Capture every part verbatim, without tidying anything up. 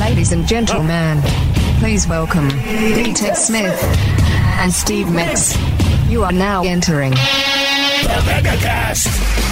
Ladies and gentlemen, please welcome D-Tech Smith and Steve Mix. You are now entering the MegaCast.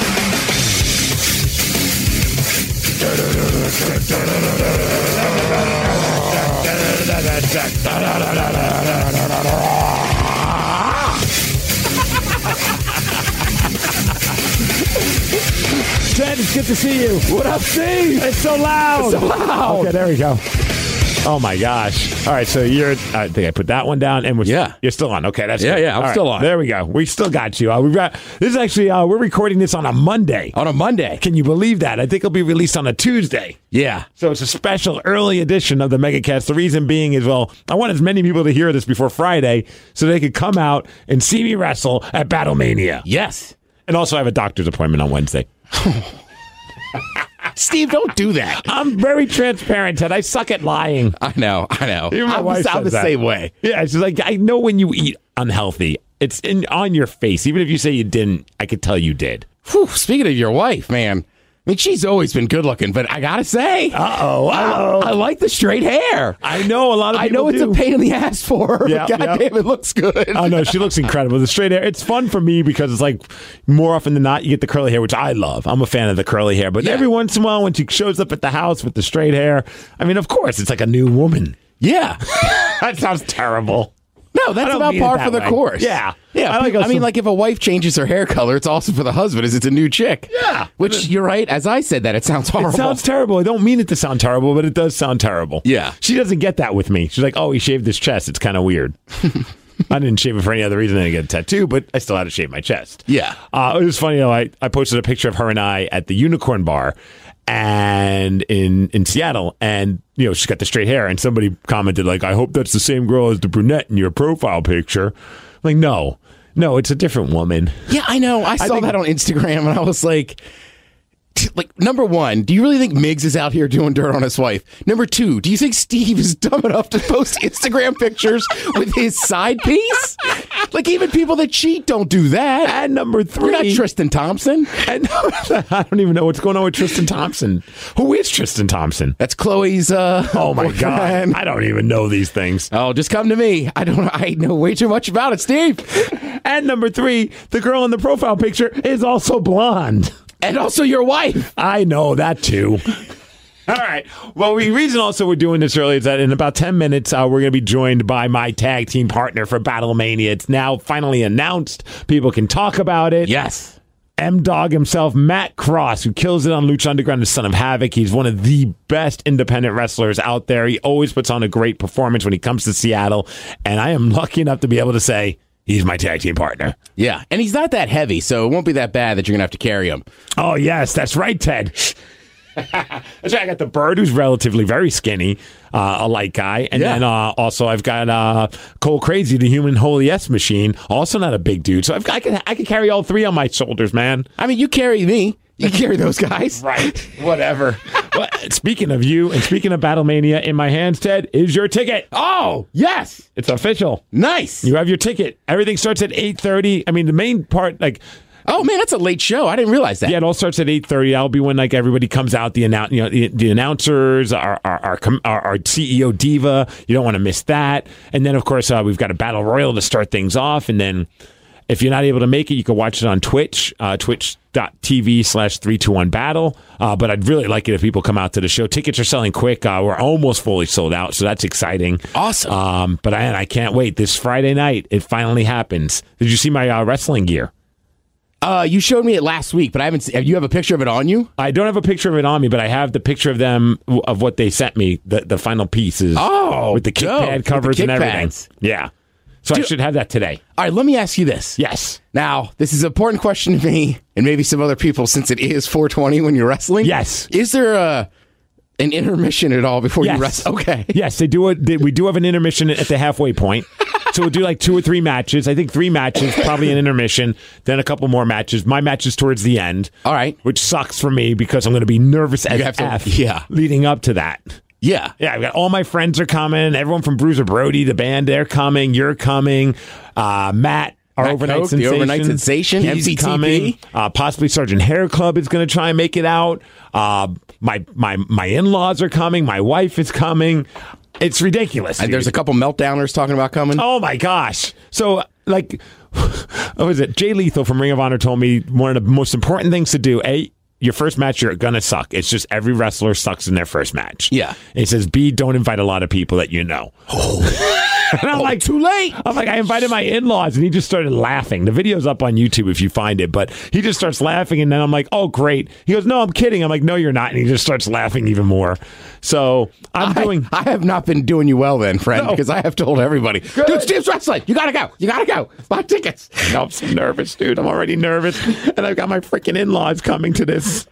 Ted, it's good to see you. What up, Steve? It's so loud. It's so loud. Okay, there we go. Oh, my gosh. All right, so you're, I think I put that one down, and we're, yeah. you're still on. Okay, that's Yeah, good. yeah, I'm All still right, on. There we go. We still got you. Uh, we've got, this is actually, uh, we're recording this on a Monday. On a Monday. Can you believe that? I think it'll be released on a Tuesday. Yeah. So it's a special early edition of the MegaCast. The reason being is, well, I want as many people to hear this before Friday so they could come out and see me wrestle at Battlemania. Yes. And also I have a doctor's appointment on Wednesday. Steve, don't do that. I'm very transparent, Ted. I suck at lying. I know, I know. Even my I'm, wife the, I'm says the that. same way. Yeah, she's like, I know when you eat unhealthy. It's in on your face. Even if you say you didn't, I could tell you did. Whew, speaking of your wife, man, I mean, she's always been good looking, but I gotta say, Uh-oh, I, uh-oh. I like the straight hair. I know a lot of I people know it's do. a pain in the ass for her, Yeah, but yeah. goddamn, it looks good. Oh, no, she looks incredible. The straight hair, it's fun for me because it's like more often than not, you get the curly hair, which I love. I'm a fan of the curly hair. But Yeah. every once in a while, when she shows up at the house with the straight hair, I mean, of course, it's like a new woman. Yeah. That sounds terrible. No, I that's don't about mean it par that for the way. course. Yeah. Yeah. I I, like I us mean, some- like if a wife changes her hair color, it's also for the husband as it's a new chick. Yeah. Which, you're right, as I said that, it sounds horrible. It sounds terrible. I don't mean it to sound terrible, but it does sound terrible. Yeah. She doesn't get that with me. She's like, oh, he shaved his chest. It's kind of weird. I didn't shave it for any other reason than to get a tattoo, but I still had to shave my chest. Yeah. Uh, it was funny, though. I, I posted a picture of her and I at the Unicorn Bar and in, in Seattle, and you know she's got the straight hair, and somebody commented, like, I hope that's the same girl as the brunette in your profile picture. I'm like, no. No, it's a different woman. Yeah, I know. I saw think- that on Instagram, and I was like, t- like, number one, do you really think Miggs is out here doing dirt on his wife? Number two, do you think Steve is dumb enough to post Instagram pictures with his side piece? Like, even people that cheat don't do that. And number three, You're not Tristan Thompson. And I don't even know what's going on with Tristan Thompson. Who is Tristan Thompson? That's Chloe's. Uh, Oh my boyfriend. God! I don't even know these things. Oh, just come to me. I don't. I know way too much about it, Steve. And number three, the girl in the profile picture is also blonde. And also your wife. I know that too. All right. Well, the reason also we're doing this early is that in about ten minutes, uh, we're going to be joined by my tag team partner for Battlemania. It's now finally announced. People can talk about it. Yes. M-Dog himself, Matt Cross, who kills it on Lucha Underground as Son of Havoc. He's one of the best independent wrestlers out there. He always puts on a great performance when he comes to Seattle. And I am lucky enough to be able to say he's my tag team partner. Yeah, and he's not that heavy, so it won't be that bad that you're gonna have to carry him. Oh, yes, that's right, Ted. That's right. I got the Bird, who's relatively very skinny, uh, a light guy. And Yeah. then uh, also I've got uh, Cole Crazy, the human holy S machine, also not a big dude. So I've got, I can I can carry all three on my shoulders, man. I mean, you carry me. You carry those guys. Right. Whatever. Well, speaking of you and speaking of Battlemania, in my hands, Ted, is your ticket. Oh, yes. It's official. Nice. You have your ticket. Everything starts at eight thirty. I mean, the main part, like, Oh, man, that's a late show. I didn't realize that. yeah, it all starts at eight thirty. That'll be when, like, everybody comes out, the annou- you know, the, the announcers, our our, our com- our our C E O Diva. You don't want to miss that. And then, of course, uh, we've got a battle royal to start things off. And then if you're not able to make it, you can watch it on Twitch, uh, twitch.tv slash 321 battle. Uh, but I'd really like it if people come out to the show. Tickets are selling quick. Uh, we're almost fully sold out, so that's exciting. Awesome. Um, but I, I can't wait. This Friday night, it finally happens. Did you see my uh, wrestling gear? Uh, you showed me it last week, but I haven't seen. You have a picture of it on you? I don't have a picture of it on me, but I have the picture of them, of what they sent me, the, the final pieces. Oh, with the kick dope. pad With the covers kick and everything. pads. Yeah. So I Dude. should have that today. All right, let me ask you this. Yes. Now, this is an important question to me and maybe some other people since it is four twenty when you're wrestling. Yes. Is there a an intermission at all before Yes. you wrestle? Okay. Yes, they do. A, they, we do have an intermission at the halfway point. So we'll do like two or three matches. I think three matches, probably an intermission, then a couple more matches. My match is towards the end. All right. Which sucks for me because I'm going to be nervous as have to- F yeah. leading up to that. Yeah. Yeah, I've got all my friends are coming. Everyone from Bruiser Brody, the band, they're coming. You're coming. Uh, Matt, our Matt overnight Koch, the sensation. overnight sensation, He's M C T P. coming. Uh, possibly Sergeant Hair Club is going to try and make it out. Uh, My my my in-laws are coming. My wife is coming. It's ridiculous. And dude. there's a couple meltdowners talking about coming. Oh my gosh. So like, what was it? Jay Lethal from Ring of Honor told me one of the most important things to do, A, your first match, you're going to suck. It's just every wrestler sucks in their first match. Yeah. And he says, B, don't invite a lot of people that you know. Oh. And I'm oh, like, too late. I'm like, I invited my in-laws, and he just started laughing. The video's up on YouTube if you find it, but he just starts laughing, and then I'm like, oh, great. He goes, no, I'm kidding. I'm like, no, you're not. And he just starts laughing even more. So I'm I, doing... I have not been doing you well then, friend, No. because I have told everybody, Good. dude, Steve's wrestling. You got to go. You got to go. Buy tickets. No, I'm so nervous, dude. I'm already nervous, and I've got my freaking in-laws coming to this.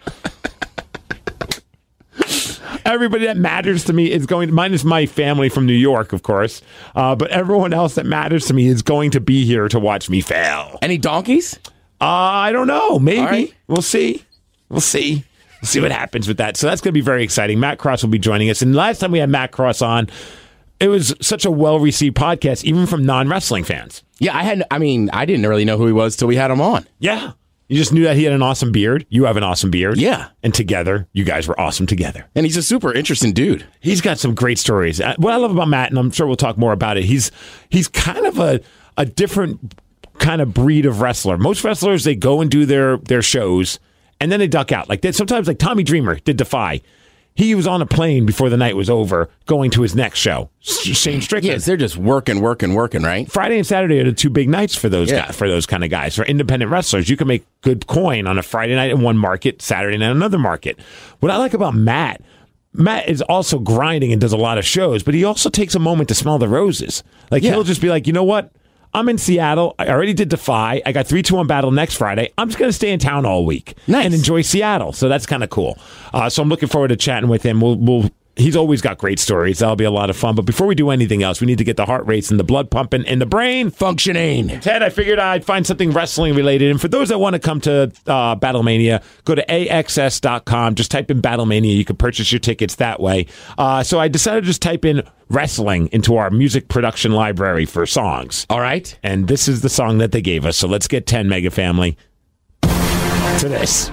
Everybody that matters to me is going, minus my family from New York, of course, uh, but everyone else that matters to me is going to be here to watch me fail. Any donkeys? Uh, I don't know. Maybe. All right. We'll see. We'll see. We'll see what happens with that. So that's going to be very exciting. Matt Cross will be joining us. And last time we had Matt Cross on, it was such a well-received podcast, even from non-wrestling fans. Yeah, I had. I mean, I didn't really know who he was till we had him on. Yeah. You just knew that he had an awesome beard. You have an awesome beard. Yeah. And together, you guys were awesome together. And he's a super interesting dude. He's got some great stories. Uh, What I love about Matt, and I'm sure we'll talk more about it, he's he's kind of a, a different kind of breed of wrestler. Most wrestlers, they go and do their, their shows, and then they duck out. Like they, sometimes, like Tommy Dreamer did Defy. He was on a plane before the night was over, going to his next show. Shane Strickland. Yes, they're just working, working, working, right? Friday and Saturday are the two big nights for those Yeah. guys, for those kind of guys. For independent wrestlers, you can make good coin on a Friday night in one market, Saturday night in another market. What I like about Matt, Matt is also grinding and does a lot of shows, but he also takes a moment to smell the roses. Like Yeah. he'll just be like, you know what? I'm in Seattle. I already did Defy. I got three two one battle next Friday. I'm just going to stay in town all week Nice. and enjoy Seattle. So that's kind of cool. Uh, so I'm looking forward to chatting with him. We'll, we'll He's always got great stories. That'll be a lot of fun. But before we do anything else, we need to get the heart racing, the blood pumping, and the brain Functioning. Ted, I figured I'd find something wrestling related. And for those that want to come to uh, Battlemania, go to A X S dot com. Just type in Battlemania. You can purchase your tickets that way. Uh, so I decided to just type in wrestling into our music production library for songs. All right. And this is the song that they gave us. So let's get ten, Mega Family, to this.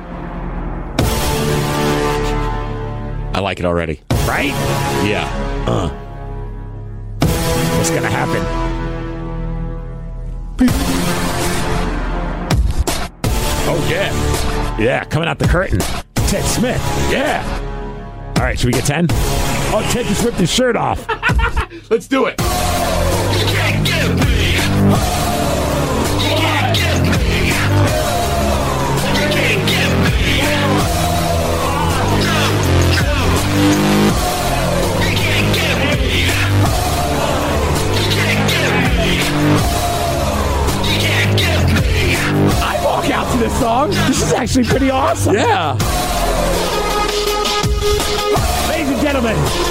I like it already. Right? Yeah. Uh. What's going to happen? Oh, yeah. Yeah, coming out the curtain. Ted Smith. Yeah. All right, should we get ten? Oh, Ted just ripped his shirt off. Let's do it. I walk out to this song. This is actually pretty awesome. Yeah. Ladies and gentlemen,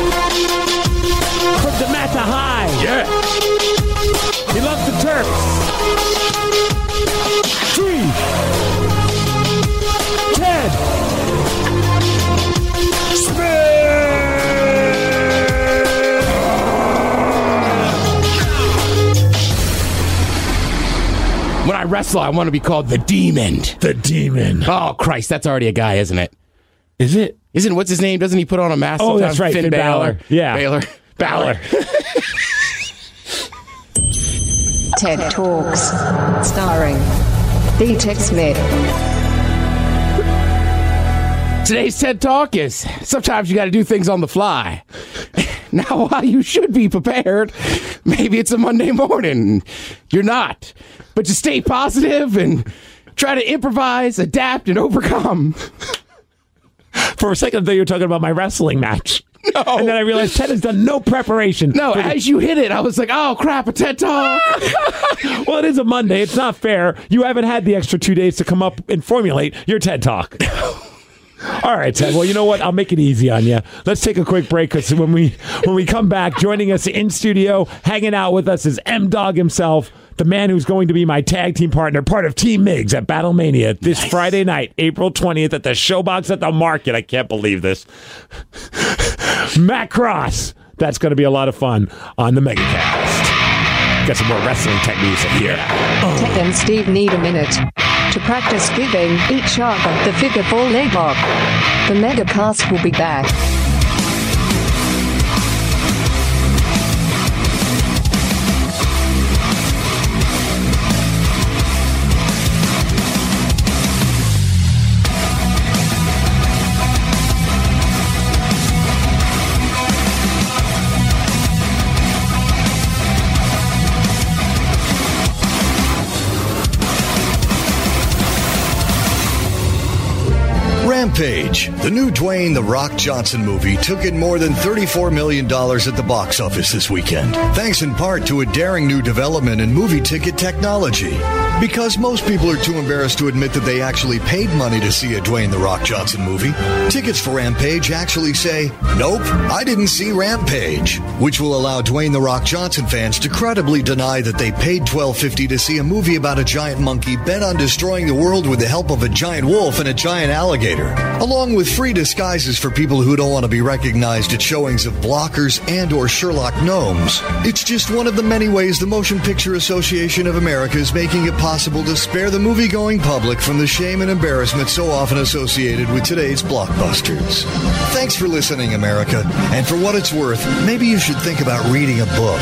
from Dematha High. Yeah. He loves the Turks. Steve. Ted. When I wrestle, I want to be called the Demon. The Demon. Oh, Christ. That's already a guy, isn't it? Is it? Isn't, what's his name? Doesn't he put on a mask? Oh, sometimes? that's right. Finn, Finn Balor. Balor. Yeah. Balor. Balor. TED Talks. Starring B. Ted Smith. Today's TED Talk is sometimes you got to do things on the fly. Now, while you should be prepared, maybe it's a Monday morning. You're not. But you stay positive and try to improvise, adapt, and overcome. For a second, I thought you were talking about my wrestling match. No. And then I realized Ted has done no preparation. No, for the- as you hit it, I was like, oh, crap, a TED Talk. Well, it is a Monday. It's not fair. You haven't had the extra two days to come up and formulate your TED Talk. All right, Ted. Well, you know what? I'll make it easy on you. Let's take a quick break because when we when we come back, joining us in studio, hanging out with us is M-Dog himself, the man who's going to be my tag team partner, part of Team Migs at Battlemania this nice. Friday night, April twentieth at the Showbox at the Market. I can't believe this. Matt Cross. That's going to be a lot of fun on the MegaCast. Got some more wrestling tech music here. Ted and Steve need a minute. to practice giving each other the figure four leg lock. The Megacast will be back. Rampage, the new Dwayne "The Rock" Johnson movie, took in more than thirty-four million dollars at the box office this weekend, thanks in part to a daring new development in movie ticket technology. Because most people are too embarrassed to admit that they actually paid money to see a Dwayne "The Rock" Johnson movie, tickets for Rampage actually say, "Nope, I didn't see Rampage," which will allow Dwayne "The Rock" Johnson fans to credibly deny that they paid twelve fifty to see a movie about a giant monkey bent on destroying the world with the help of a giant wolf and a giant alligator, along with free disguises for people who don't want to be recognized at showings of Blockers and or Sherlock Gnomes. It's just one of the many ways the Motion Picture Association of America is making it possible to spare the movie-going public from the shame and embarrassment so often associated with today's blockbusters. Thanks for listening, America. And for what it's worth, maybe you should think about reading a book.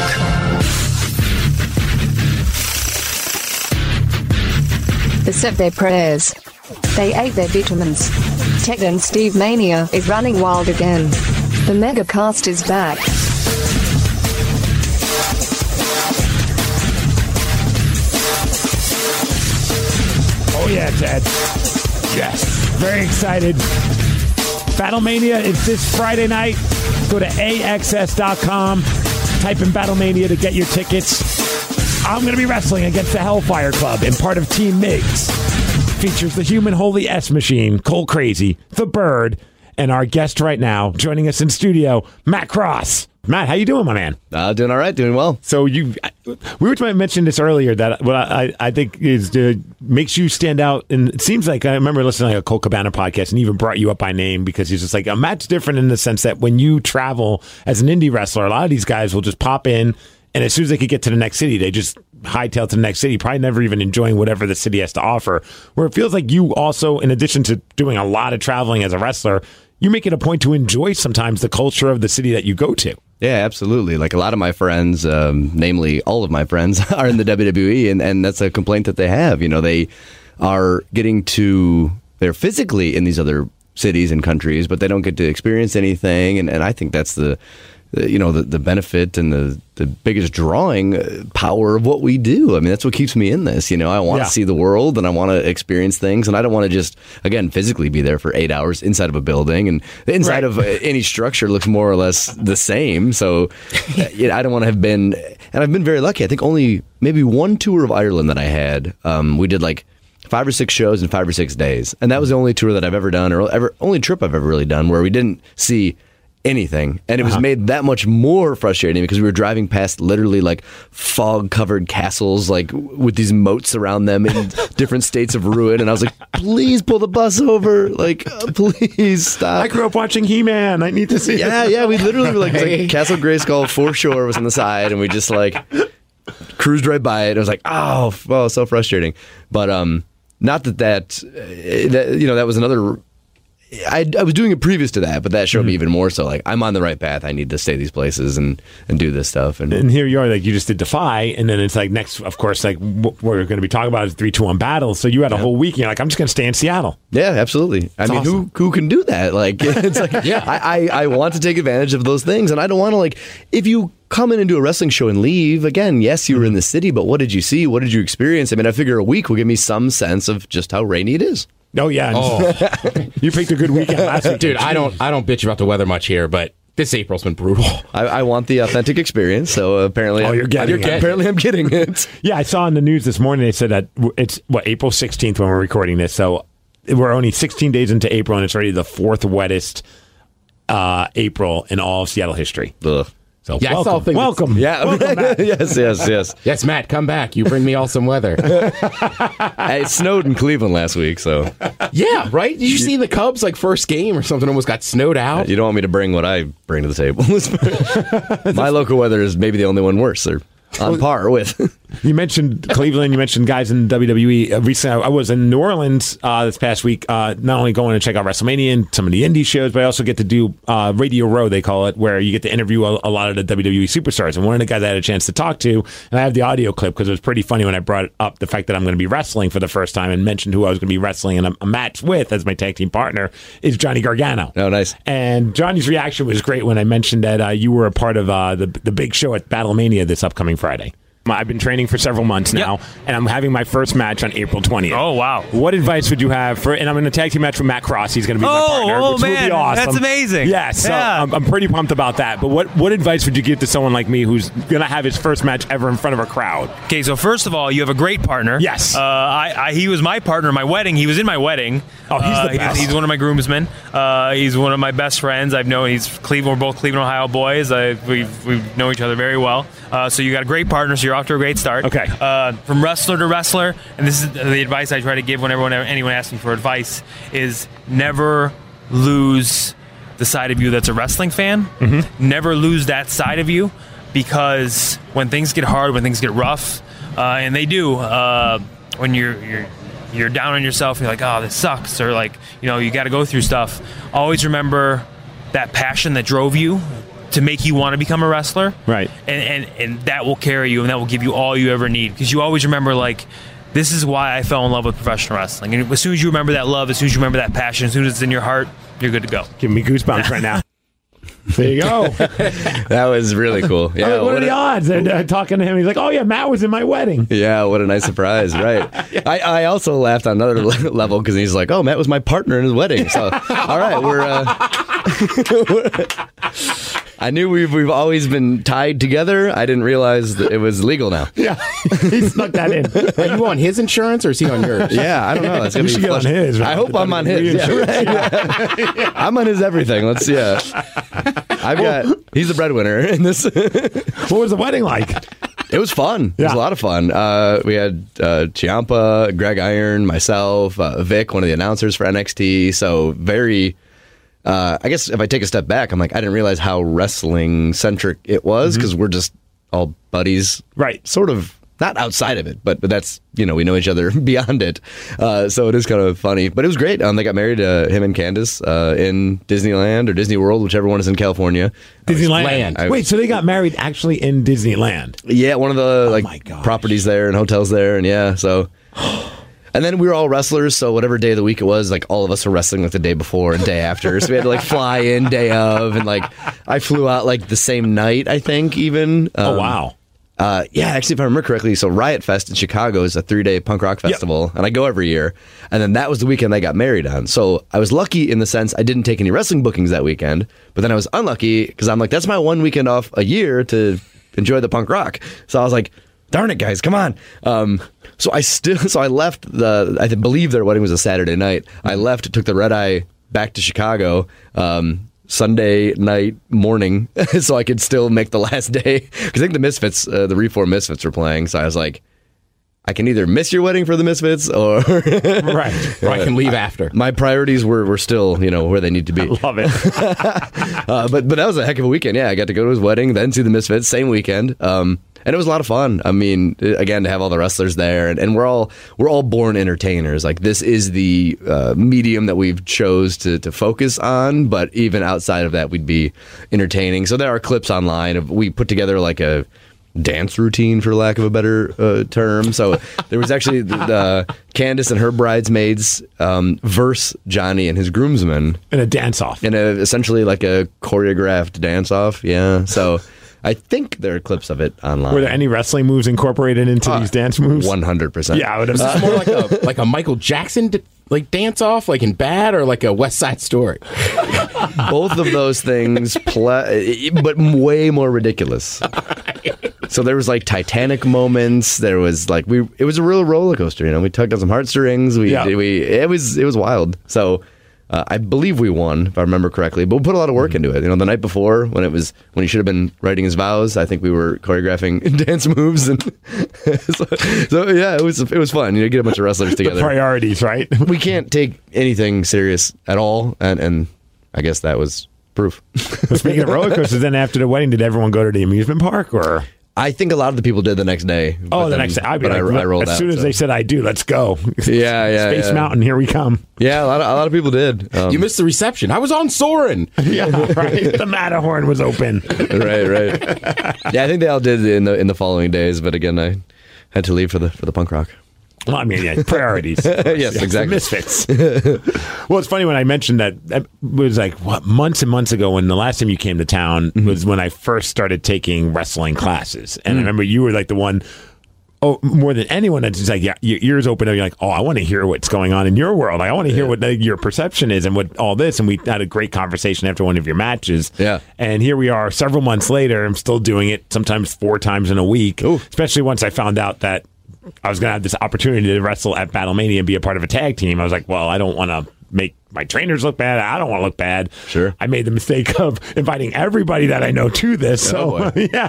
They said their prayers. They ate their vitamins. Ted and Steve Mania is running wild again. The Megacast is back. Oh yeah, Ted. Yes. Very excited. Battlemania is this Friday night. Go to A X S dot com. Type in Battlemania to get your tickets. I'm going to be wrestling against the Hellfire Club and part of Team Migs. Features the Human Holy S Machine, Cole Crazy, The Bird, and our guest right now, joining us in studio, Matt Cross. Matt, how you doing, my man? Uh, doing all right, doing well. So you, we were trying to mention this earlier that what I, I think is uh, makes you stand out, and it seems like I remember listening to like a Cole Cabana podcast, and even brought you up by name because he's just like uh, Matt's different in the sense that when you travel as an indie wrestler, a lot of these guys will just pop in, and as soon as they could get to the next city, they just hightail to the next city, probably never even enjoying whatever the city has to offer. Where it feels like you also, in addition to doing a lot of traveling as a wrestler, you make it a point to enjoy sometimes the culture of the city that you go to. Yeah, absolutely. Like a lot of my friends, um, namely all of my friends, are in the W W E, and, and that's a complaint that they have. You know, they are getting to, they're physically in these other cities and countries, but they don't get to experience anything. And, and I think that's the, the you know, the, the benefit and the, the biggest drawing power of what we do. I mean, that's what keeps me in this. You know, I want to yeah. see the world and I want to experience things, and I don't want to just, again, physically be there for eight hours inside of a building, and the inside right. of any structure looks more or less the same. So you know, I don't want to have been, and I've been very lucky. I think only maybe one tour of Ireland that I had, um, we did like five or six shows in five or six days. And that was the only tour that I've ever done, or ever only trip I've ever really done, where we didn't see anything. And it was uh-huh. made that much more frustrating because we were driving past literally like fog covered castles, like with these moats around them in different states of ruin. And I was like, please pull the bus over. Like, uh, please stop. I grew up watching He-Man. I need to see Yeah, it. yeah. We literally were like, it was like Castle Grayskull foreshore was on the side, and we just like cruised right by it. It was like, oh, oh, so frustrating. But um, not that that, uh, that, you know, that was another. I, I was doing it previous to that, but that showed mm-hmm. me even more so. Like, I'm on the right path. I need to stay these places and, and do this stuff. And, and here you are, like you just did Defy, and then it's like next, of course, like what we're going to be talking about is three two one battle. So you had a yeah. whole week, and you're like, I'm just going to stay in Seattle. Yeah, absolutely. I mean, awesome. who who can do that? Like, it's like, yeah, I, I I want to take advantage of those things, and I don't want to like if you come in and do a wrestling show and leave again. Yes, you were in the city, but what did you see? What did you experience? I mean, I figure a week will give me some sense of just how rainy it is. Oh yeah, oh. You picked a good weekend last week, dude. I don't, I don't bitch about the weather much here, but this April's been brutal. I, I want the authentic experience, so apparently, oh, I'm, you're getting, you're, apparently I'm getting it. Yeah, I saw in the news this morning they said that it's what April sixteenth when we're recording this, so we're only sixteen days into April, and it's already the fourth wettest uh, April in all of Seattle history. Ugh. So yeah, welcome, I saw things welcome, yeah, welcome back. yes, yes, yes, yes, Matt, come back. You bring me all some weather. It snowed in Cleveland last week, so yeah, right. Did you see the Cubs like first game or something almost got snowed out? You don't want me to bring what I bring to the table. My local weather is maybe the only one worse. They're on par with. You mentioned Cleveland. You mentioned guys in W W E. Uh, recently, I was in New Orleans uh, this past week, uh, not only going to check out WrestleMania and some of the indie shows, but I also get to do uh, Radio Row, they call it, where you get to interview a, a lot of the W W E superstars. And one of the guys I had a chance to talk to, and I have the audio clip because it was pretty funny when I brought up the fact that I'm going to be wrestling for the first time and mentioned who I was going to be wrestling in a, a match with as my tag team partner, is Johnny Gargano. Oh, nice. And Johnny's reaction was great when I mentioned that uh, you were a part of uh, the, the big show at Battlemania this upcoming Friday. I've been training for several months now, yep. and I'm having my first match on April twentieth. Oh, wow. What advice would you have for, and I'm in a tag team match with Matt Cross. He's going to be oh, my partner, oh, which man, will be awesome. That's amazing. Yeah, so yeah. I'm, I'm pretty pumped about that. But what, what advice would you give to someone like me who's going to have his first match ever in front of a crowd? Okay, so first of all, you have a great partner. Yes. Uh, I, I, he was my partner in my wedding. He was in my wedding. Oh, he's uh, the best. He's, he's one of my groomsmen. Uh, he's one of my best friends. I've known, he's Cleveland, we're both Cleveland, Ohio boys. I, we've, we know each other very well. Uh, so you got a great partner, so you're off to a great start. Okay. Uh, from wrestler to wrestler, and this is the advice I try to give whenever anyone asks me for advice, is never lose the side of you that's a wrestling fan. Mm-hmm. Never lose that side of you, because when things get hard, when things get rough, uh, and they do, uh, when you're you're you're down on yourself, you're like, oh, this sucks, or like, you know, you got to go through stuff. Always remember that passion that drove you to make you want to become a wrestler, right? And, and and that will carry you, and that will give you all you ever need, because you always remember, like, this is why I fell in love with professional wrestling. And as soon as you remember that love, as soon as you remember that passion, as soon as it's in your heart, you're good to go. Giving me goosebumps right now. There you go. That was really cool. Yeah, what, what are a, the odds? And uh, talking to him, he's like, "Oh yeah, Matt was in my wedding." Yeah, what a nice surprise, right? yeah. I, I also laughed on another level because he's like, "Oh, Matt was my partner in his wedding." So, all right, we're. Uh, we're I knew we've we've always been tied together. I didn't realize that it was legal now. Yeah, he snuck that in. Are you on his insurance or is he on yours? Yeah, I don't know. It's gonna you be should get on his. Right? I hope I'm on his. Yeah, right. yeah. I'm on his everything. Let's yeah. I've got. He's the breadwinner in this. What was the wedding like? It was fun. It yeah. was a lot of fun. Uh, we had uh, Ciampa, Greg Iron, myself, uh, Vic, one of the announcers for N X T. So very. Uh, I guess if I take a step back, I'm like, I didn't realize how wrestling centric it was, because mm-hmm. we're just all buddies, right? Sort of not outside of it, but but that's, you know, we know each other beyond it. Uh, so it is kind of funny, but it was great. Um, they got married, uh, him and Candace, uh, in Disneyland or Disney World, whichever one is in California. Disneyland. I, Wait, so they got married actually in Disneyland? Yeah, one of the oh like properties there and hotels there, and yeah, so. And then we were all wrestlers, so whatever day of the week it was, like all of us were wrestling like the day before and day after. So we had to like fly in day of, and like I flew out like the same night, I think, even. Um, oh, wow. Uh, yeah, actually, if I remember correctly, so Riot Fest in Chicago is a three-day punk rock festival, yep. and I go every year. And then that was the weekend I got married on. So I was lucky in the sense I didn't take any wrestling bookings that weekend, but then I was unlucky because I'm like, that's my one weekend off a year to enjoy the punk rock. So I was like, darn it, guys, come on. Um, so I still, so I left the, I believe their wedding was a Saturday night. I left, took the red eye back to Chicago, um, Sunday night morning, so I could still make the last day. Because I think the Misfits, uh, the Reform Misfits were playing. So I was like, I can either miss your wedding for the Misfits or right, or I can leave after. My priorities were, were still, you know, where they need to be. I love it. uh, but but that was a heck of a weekend. Yeah, I got to go to his wedding, then see the Misfits, same weekend. Um, and it was a lot of fun. I mean, again, to have all the wrestlers there, and, and we're all we're all born entertainers. Like, this is the uh, medium that we've chose to to focus on. But even outside of that, we'd be entertaining. So there are clips online of, we put together like a dance routine, for lack of a better uh, term. So there was actually the, the Candace and her bridesmaids um, verse Johnny and his groomsmen in a dance off, in a essentially like a choreographed dance off. Yeah, so. I think there are clips of it online. Were there any wrestling moves incorporated into uh, these dance moves? one hundred percent. Yeah, I would have. Uh, more like a like a Michael Jackson d- like dance off, like in Bad, or like a West Side Story. Both of those things, play, but way more ridiculous. So there was like Titanic moments. There was like we. It was a real roller coaster. You know, we tugged on some heartstrings. We yeah. we. It was it was wild. So. Uh, I believe we won, if I remember correctly, but we put a lot of work mm-hmm. into it. You know, the night before, when it was when he should have been writing his vows, I think we were choreographing dance moves, and so, so yeah, it was it was fun. You know, get a bunch of wrestlers together. The priorities, right? We can't take anything serious at all, and and I guess that was proof. Speaking of roller coasters, then after the wedding, did everyone go to the amusement park, or? I think a lot of the people did the next day. Oh, but the then- next day. I'd be but like, I, I rolled as out, soon as so. they said I do, let's go. Yeah, yeah, Space yeah. Mountain, here we come. Yeah, a lot of, a lot of people did. Um, You missed the reception. I was on Soarin'. Yeah, right. The Matterhorn was open. right, right. Yeah, I think they all did in the in the following days, but again, I had to leave for the for the punk rock. Well, I mean, yeah, priorities. Yes, Yeah, exactly. the misfits. Well, it's funny when I mentioned that, that was like what months and months ago when the last time you came to town Mm-hmm. was when I first started taking wrestling classes. And I Mm. remember you were like the one, oh, more than anyone that's just like, yeah, your ears open up. You're like, oh, I want to hear what's going on in your world. I want to hear what like, your perception is and what all this. And we had a great conversation after one of your matches. Yeah. And here we are several months later. I'm still doing it sometimes four times in a week, Ooh. especially once I found out that I was going to have this opportunity to wrestle at Battlemania and be a part of a tag team. I was like, well, I don't want to make my trainers look bad. I don't want to look bad. Sure. I made the mistake of inviting everybody that I know to this. Oh, So, yeah.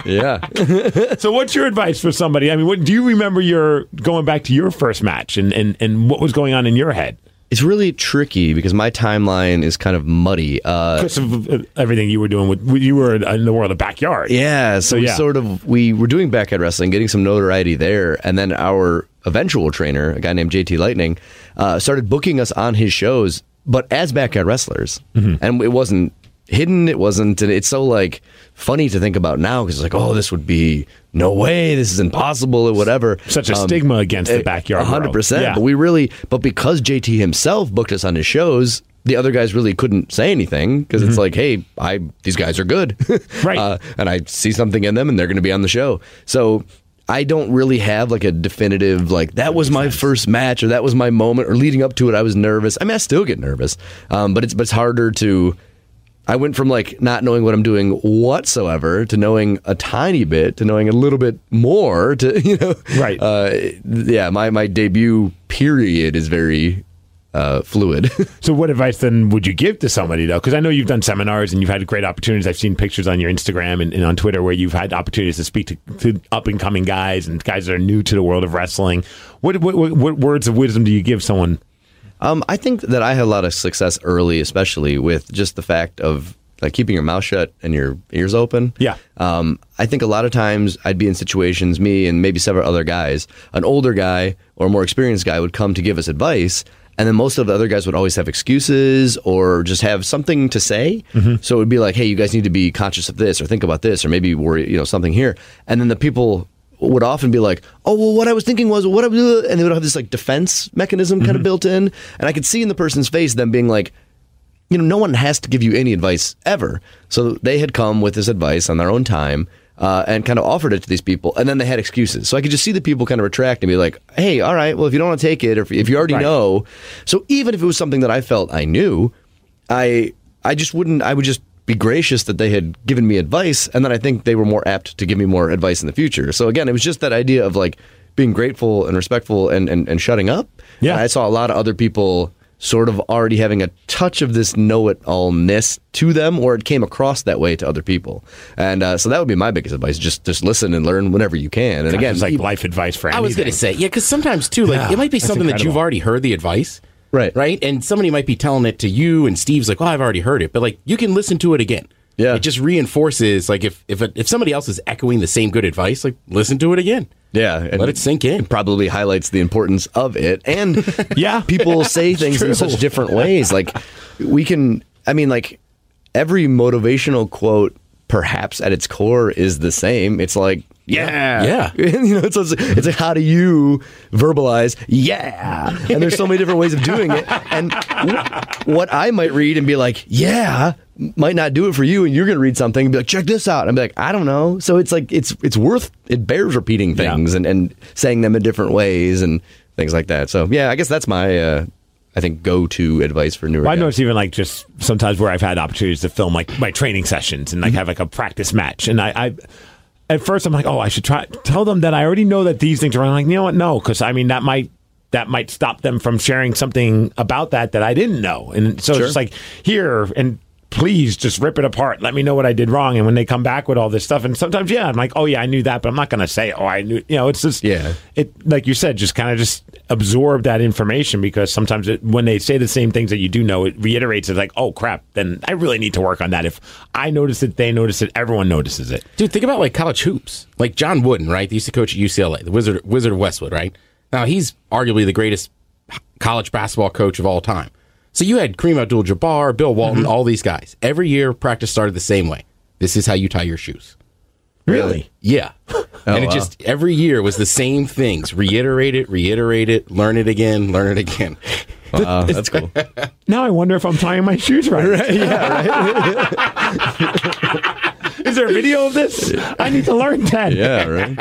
Yeah. So what's your advice for somebody? I mean, what, do you remember your going back to your first match and, and, and what was going on in your head? It's really tricky because my timeline is kind of muddy. Uh, Because of uh, everything you were doing, with you were in the world of backyard. yeah, so, So, we yeah. sort of we were doing backyard wrestling, getting some notoriety there, and then our eventual trainer, a guy named J T Lightning, uh, started booking us on his shows, but as backyard wrestlers, Mm-hmm. and it wasn't hidden. It wasn't, and it's so like funny to think about now because it's like, oh, this would be no way, this is impossible or whatever. Such a stigma against the backyard A hundred world. percent. Yeah. But we really, but because J T himself booked us on his shows, the other guys really couldn't say anything because it's like, hey, I these guys are good, Right. Uh, and I see something in them, and they're going to be on the show. So I don't really have like a definitive like that was my first match or that was my moment or leading up to it I was nervous. I mean, I still get nervous, um, but it's but it's harder to. I went from like not knowing what I'm doing whatsoever to knowing a tiny bit to knowing a little bit more to you know Right. uh, yeah my my debut period is very uh, fluid. So what advice then would you give to somebody, though? Because I know you've done seminars and you've had great opportunities. I've seen pictures on your Instagram and, and on Twitter where you've had opportunities to speak to, to up-and-coming guys and guys that are new to the world of wrestling. What, what, what, what words of wisdom do you give someone? Um, I think that I had a lot of success early, especially with just the fact of like keeping your mouth shut and your ears open. Yeah. Um, I think a lot of times I'd be in situations, me and maybe several other guys, an older guy or a more experienced guy would come to give us advice. And then most of the other guys would always have excuses or just have something to say. So it would be like, hey, you guys need to be conscious of this or think about this or maybe worry, you know, something here. And then the people would often be like, oh, well, what I was thinking was, what I was, and they would have this like defense mechanism kind of built in. And I could see in the person's face them being like, you know, no one has to give you any advice ever. So they had come with this advice on their own time uh, and kind of offered it to these people. And then they had excuses. So I could just see the people kind of retract and be like, hey, all right, well, if you don't want to take it or if, if you already Right. know. So even if it was something that I felt I knew, I I just wouldn't, I would just be gracious that they had given me advice. And then I think they were more apt to give me more advice in the future. So again, it was just that idea of like being grateful and respectful and, and, and shutting up. Yeah. And I saw a lot of other people sort of already having a touch of this know-it-all-ness to them, or it came across that way to other people. And uh, so that would be my biggest advice. Just just listen and learn whenever you can. And again, It's like e- life advice for I anything. was going to say, yeah, because sometimes too, like Yeah, it might be that's something that incredible. you've already heard the advice, Right. Right, and somebody might be telling it to you, and Steve's like, "Well, I've already heard it," but like you can listen to it again. Yeah. it just reinforces. Like if if it, if somebody else is echoing the same good advice, like listen to it again. yeah, and Let it sink in. It probably highlights the importance of it. And Yeah. people say things in true. such different ways. Like we can, I mean, like every motivational quote, perhaps at its core, is the same. It's like, yeah, Yeah. you know, it's, it's it's like how do you verbalize yeah? And there's so many different ways of doing it. And w- what I might read and be like, yeah, might not do it for you, and you're gonna read something and be like, check this out. And I'm like, I don't know. So it's like it's it's worth it bears repeating Yeah. things and, and saying them in different ways and things like that. So yeah, I guess that's my uh, I think go to advice for newer Well, I guys. noticed even like just sometimes where I've had opportunities to film like my training sessions and like have like a practice match, and I, I at first I'm like, oh, I should try tell them that I already know that these things are wrong. I'm like, you know what? No, because I mean that might that might stop them from sharing something about that that I didn't know, and so Sure. it's just like here and. Please just rip it apart. Let me know what I did wrong. And when they come back with all this stuff, and sometimes, yeah, I'm like, oh yeah, I knew that, but I'm not going to say, oh, I knew. You know, it's just, Yeah. It like you said, just kind of just absorb that information, because sometimes it, when they say the same things that you do know, it reiterates. It's like, oh crap, then I really need to work on that. If I notice it, they notice it, everyone notices it. Dude, think about like college hoops. Like John Wooden, right? He used to coach at U C L A, the Wizard Wizard of Westwood, right? Now he's arguably the greatest college basketball coach of all time. So you had Kareem Abdul-Jabbar, Bill Walton, mm-hmm. all these guys. Every year, practice started the same way. This is how you tie your shoes. Really? Yeah. Oh, and it wow. just, every year was the same things. Reiterate it, reiterate it, learn it again, learn it again. Wow, that's cool. Now I wonder if I'm tying my shoes right. right? Yeah, right? Is there a video of this? I need to learn that. Yeah, right.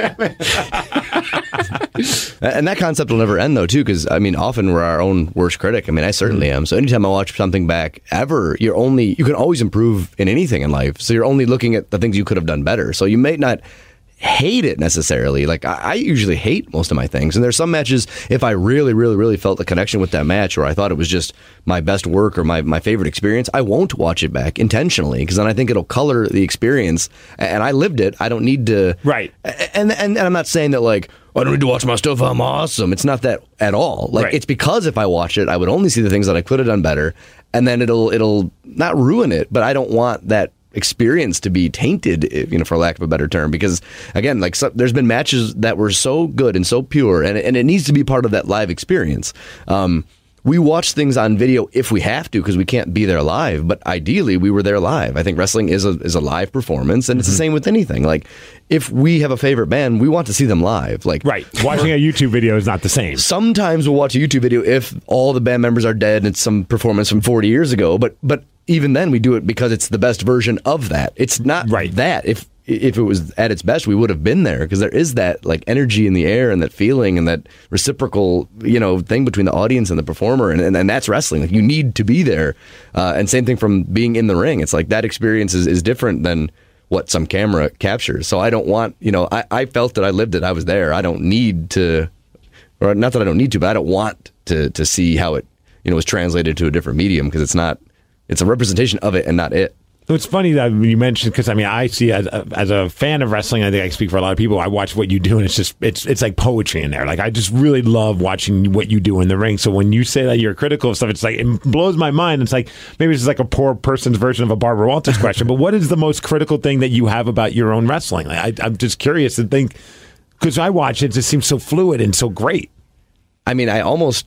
And that concept will never end, though, too, because, I mean, often we're our own worst critic. I mean, I certainly am. So anytime I watch something back, ever, you're only, you can always improve in anything in life. So you're only looking at the things you could have done better. So you may not hate it necessarily. Like, I, I usually hate most of my things. And there's some matches, if I really, really, really felt the connection with that match, or I thought it was just my best work or my, my favorite experience, I won't watch it back intentionally, because then I think it'll color the experience. And I lived it. I don't need to. Right. And, and, and I'm not saying that, like, oh, I don't need to watch my stuff, I'm awesome. It's not that at all. Like, right. It's because if I watch it, I would only see the things that I could have done better. And then it'll, it'll not ruin it, but I don't want that experience to be tainted, you know, for lack of a better term, because again, like, so, there's been matches that were so good and so pure, and, and it needs to be part of that live experience. Um, we watch things on video if we have to, because we can't be there live, but ideally we were there live. I think wrestling is a is a live performance, and it's mm-hmm. the same with anything. Like, if we have a favorite band, we want to see them live. Like, right, watching a YouTube video is not the same. Sometimes we'll watch a YouTube video if all the band members are dead and it's some performance from forty years ago, but but even then we do it because it's the best version of that. It's not right. that. If if it was at its best, we would have been there, because there is that, like, energy in the air and that feeling and that reciprocal, you know, thing between the audience and the performer, and and, and that's wrestling. Like, you need to be there. Uh, and same thing from being in the ring. It's like that experience is, is different than what some camera captures. So I don't want, you know, I, I felt it, I lived it, I was there. I don't need to, or not that I don't need to, but I don't want to to see how it, you know, was translated to a different medium, because it's not, it's a representation of it and not it. So it's funny that you mentioned, because I mean, I see as a, as a fan of wrestling, I think I speak for a lot of people. I watch what you do, and it's just it's it's like poetry in there. Like, I just really love watching what you do in the ring. So when you say that you're critical of stuff, it's like, it blows my mind. It's like, maybe it's like a poor person's version of a Barbara Walters question. But what is the most critical thing that you have about your own wrestling? Like, I, I'm just curious to think, because I watch it, it just seems so fluid and so great. I mean, I almost.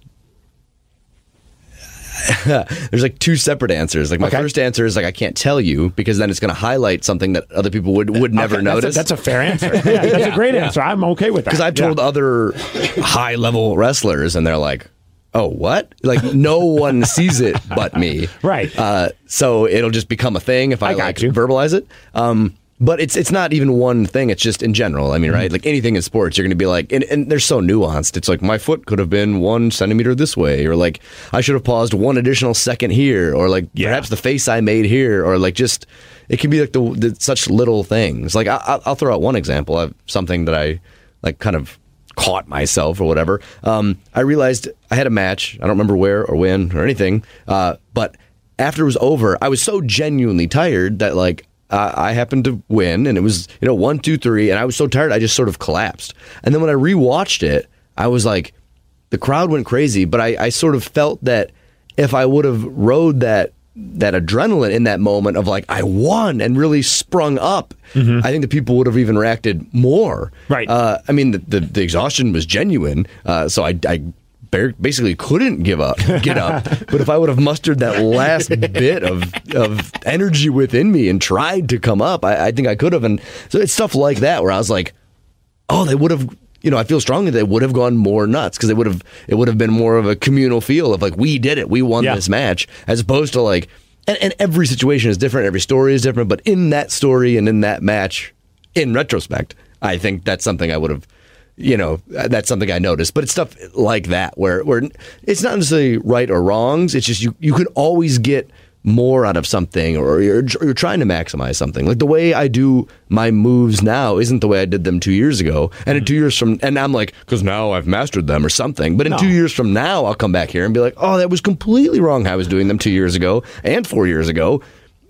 There's like two separate answers. Like, my okay. first answer is like, I can't tell you, because then it's going to highlight something that other people would, would never okay, notice. That's a, that's a fair answer. Yeah, that's yeah, a great yeah. answer. I'm okay with that. Because I've told yeah. other high level wrestlers, and they're like, oh, what? Like, no one sees it but me. Right. Uh, so it'll just become a thing if I, I got like you. verbalize it. Um, But it's it's not even one thing. It's just in general. I mean, right? Like anything in sports, you're going to be like, and, and they're so nuanced. It's like, my foot could have been one centimeter this way, or like, I should have paused one additional second here, or like, yeah. perhaps the face I made here, or like, just, it can be like the, the such little things. Like, I, I'll throw out one example of something that I like kind of caught myself or whatever. Um, I realized I had a match. I don't remember where or when or anything. Uh, but after it was over, I was so genuinely tired that, like, Uh, I happened to win, and it was, you know, one, two, three, and I was so tired I just sort of collapsed. And then when I rewatched it, I was like, the crowd went crazy, but I, I sort of felt that if I would have rode that that adrenaline in that moment of like, I won, and really sprung up, mm-hmm. I think the people would have even reacted more. Right. Uh, I mean, the, the, the exhaustion was genuine, uh, so I, I basically couldn't give up, get up. But if I would have mustered that last bit of of energy within me and tried to come up, I, I think I could have. And so it's stuff like that where I was like, oh, they would have, you know, I feel strongly they would have gone more nuts, because it would have it would have been more of a communal feel of like, we did it, we won yeah. this match, as opposed to like, and, and every situation is different, every story is different, but in that story and in that match, in retrospect, I think that's something I would have, you know, that's something I noticed. But it's stuff like that where where it's not necessarily right or wrongs. It's just you you could always get more out of something, or you're, you're trying to maximize something. Like the way I do my moves now isn't the way I did them two years ago. And in two years from, and I'm like, because now I've mastered them or something. But in no. two years from now, I'll come back here and be like, oh, that was completely wrong how I was doing them two years ago and four years ago.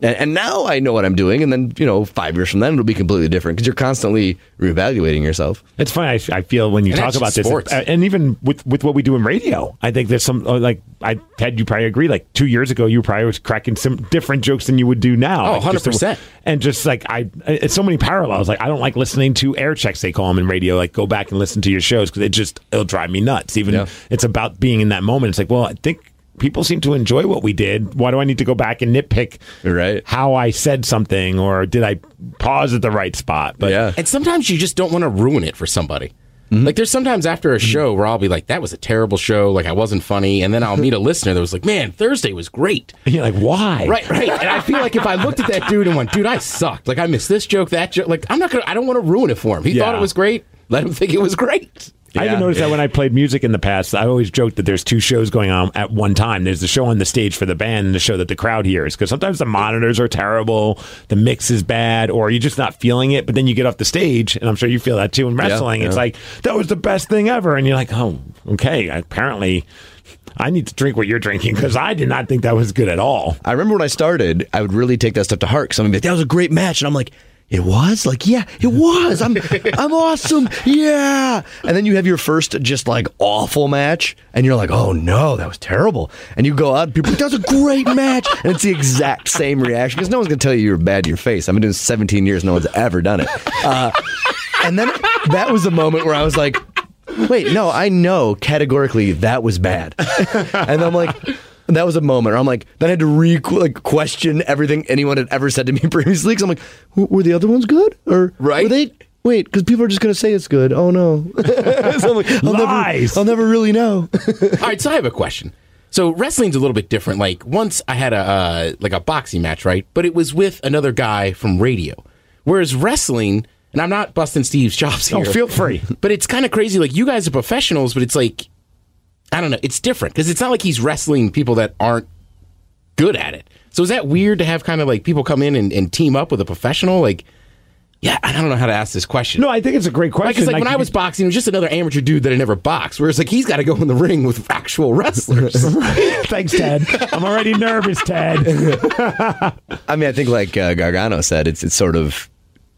And, and now I know what I'm doing, and then, you know, five years from then, it'll be completely different because you're constantly reevaluating yourself. It's funny. I, I feel when you And talk that's about just this, sports. and, and even with, with what we do in radio, I think there's some, uh, like, I Ted, you probably agree, like two years ago, you probably was cracking some different jokes than you would do now. Oh, Like, just the- one hundred percent. And just like, I, it's so many parallels. Like, I don't like listening to air checks, they call them in radio. Like, go back and listen to your shows because it just, it'll drive me nuts. Even Yeah. it's about being in that moment. It's like, well, I think people seem to enjoy what we did. Why do I need to go back and nitpick Right. how I said something or did I pause at the right spot? But Yeah. And sometimes you just don't want to ruin it for somebody. Mm-hmm. Like there's sometimes after a show where I'll be like, that was a terrible show, like I wasn't funny, and then I'll meet a listener that was like, man, Thursday was great. you're like, why? Right, right. And I feel like if I looked at that dude and went, dude, I sucked. Like I missed this joke, that joke. Like I'm not gonna I don't want to ruin it for him. He Yeah. thought it was great. Let him think it was great. I even Yeah. noticed that when I played music in the past, I always joked that there's two shows going on at one time. There's the show on the stage for the band and the show that the crowd hears. Because sometimes the monitors are terrible, the mix is bad, or you're just not feeling it. But then you get off the stage, and I'm sure you feel that too in wrestling. It's yeah. like, that was the best thing ever. And you're like, oh, okay, apparently I need to drink what you're drinking because I did not think that was good at all. I remember when I started, I would really take that stuff to heart because I'm like, that was a great match. And I'm like, it was? Like, yeah, it was. I'm I'm awesome. Yeah. And then you have your first just like awful match and you're like, oh no, that was terrible. And you go out and people are like, that was a great match. And it's the exact same reaction because no one's going to tell you you're bad in your face. I've been doing seventeen years. No one's ever done it. Uh, and then that was the moment where I was like, wait, no, I know categorically that was bad. And I'm like, that was a moment where I'm like, then I had to re like question everything anyone had ever said to me previously. Because I'm like, w- were the other ones good? Or Right. were they? Wait, because people are just going to say it's good. Oh no. So I'm like, I'll Lies. never, I'll never really know. All right, so I have a question. So wrestling's a little bit different. Like once I had a uh, like a boxing match, right? But it was with another guy from radio. Whereas wrestling, and I'm not busting Steve's chops here. Oh, feel free. But it's kind of crazy. Like you guys are professionals, but it's like, I don't know. It's different because it's not like he's wrestling people that aren't good at it. So is that weird to have kind of like people come in and, and team up with a professional? Like, yeah, I don't know how to ask this question. No, I think it's a great question. Like, it's like, when I was boxing, it was just another amateur dude that had never boxed. Whereas, like, he's got to go in the ring with actual wrestlers. Thanks, Ted. I'm already nervous, Ted. I mean, I think like uh, Gargano said, it's it's sort of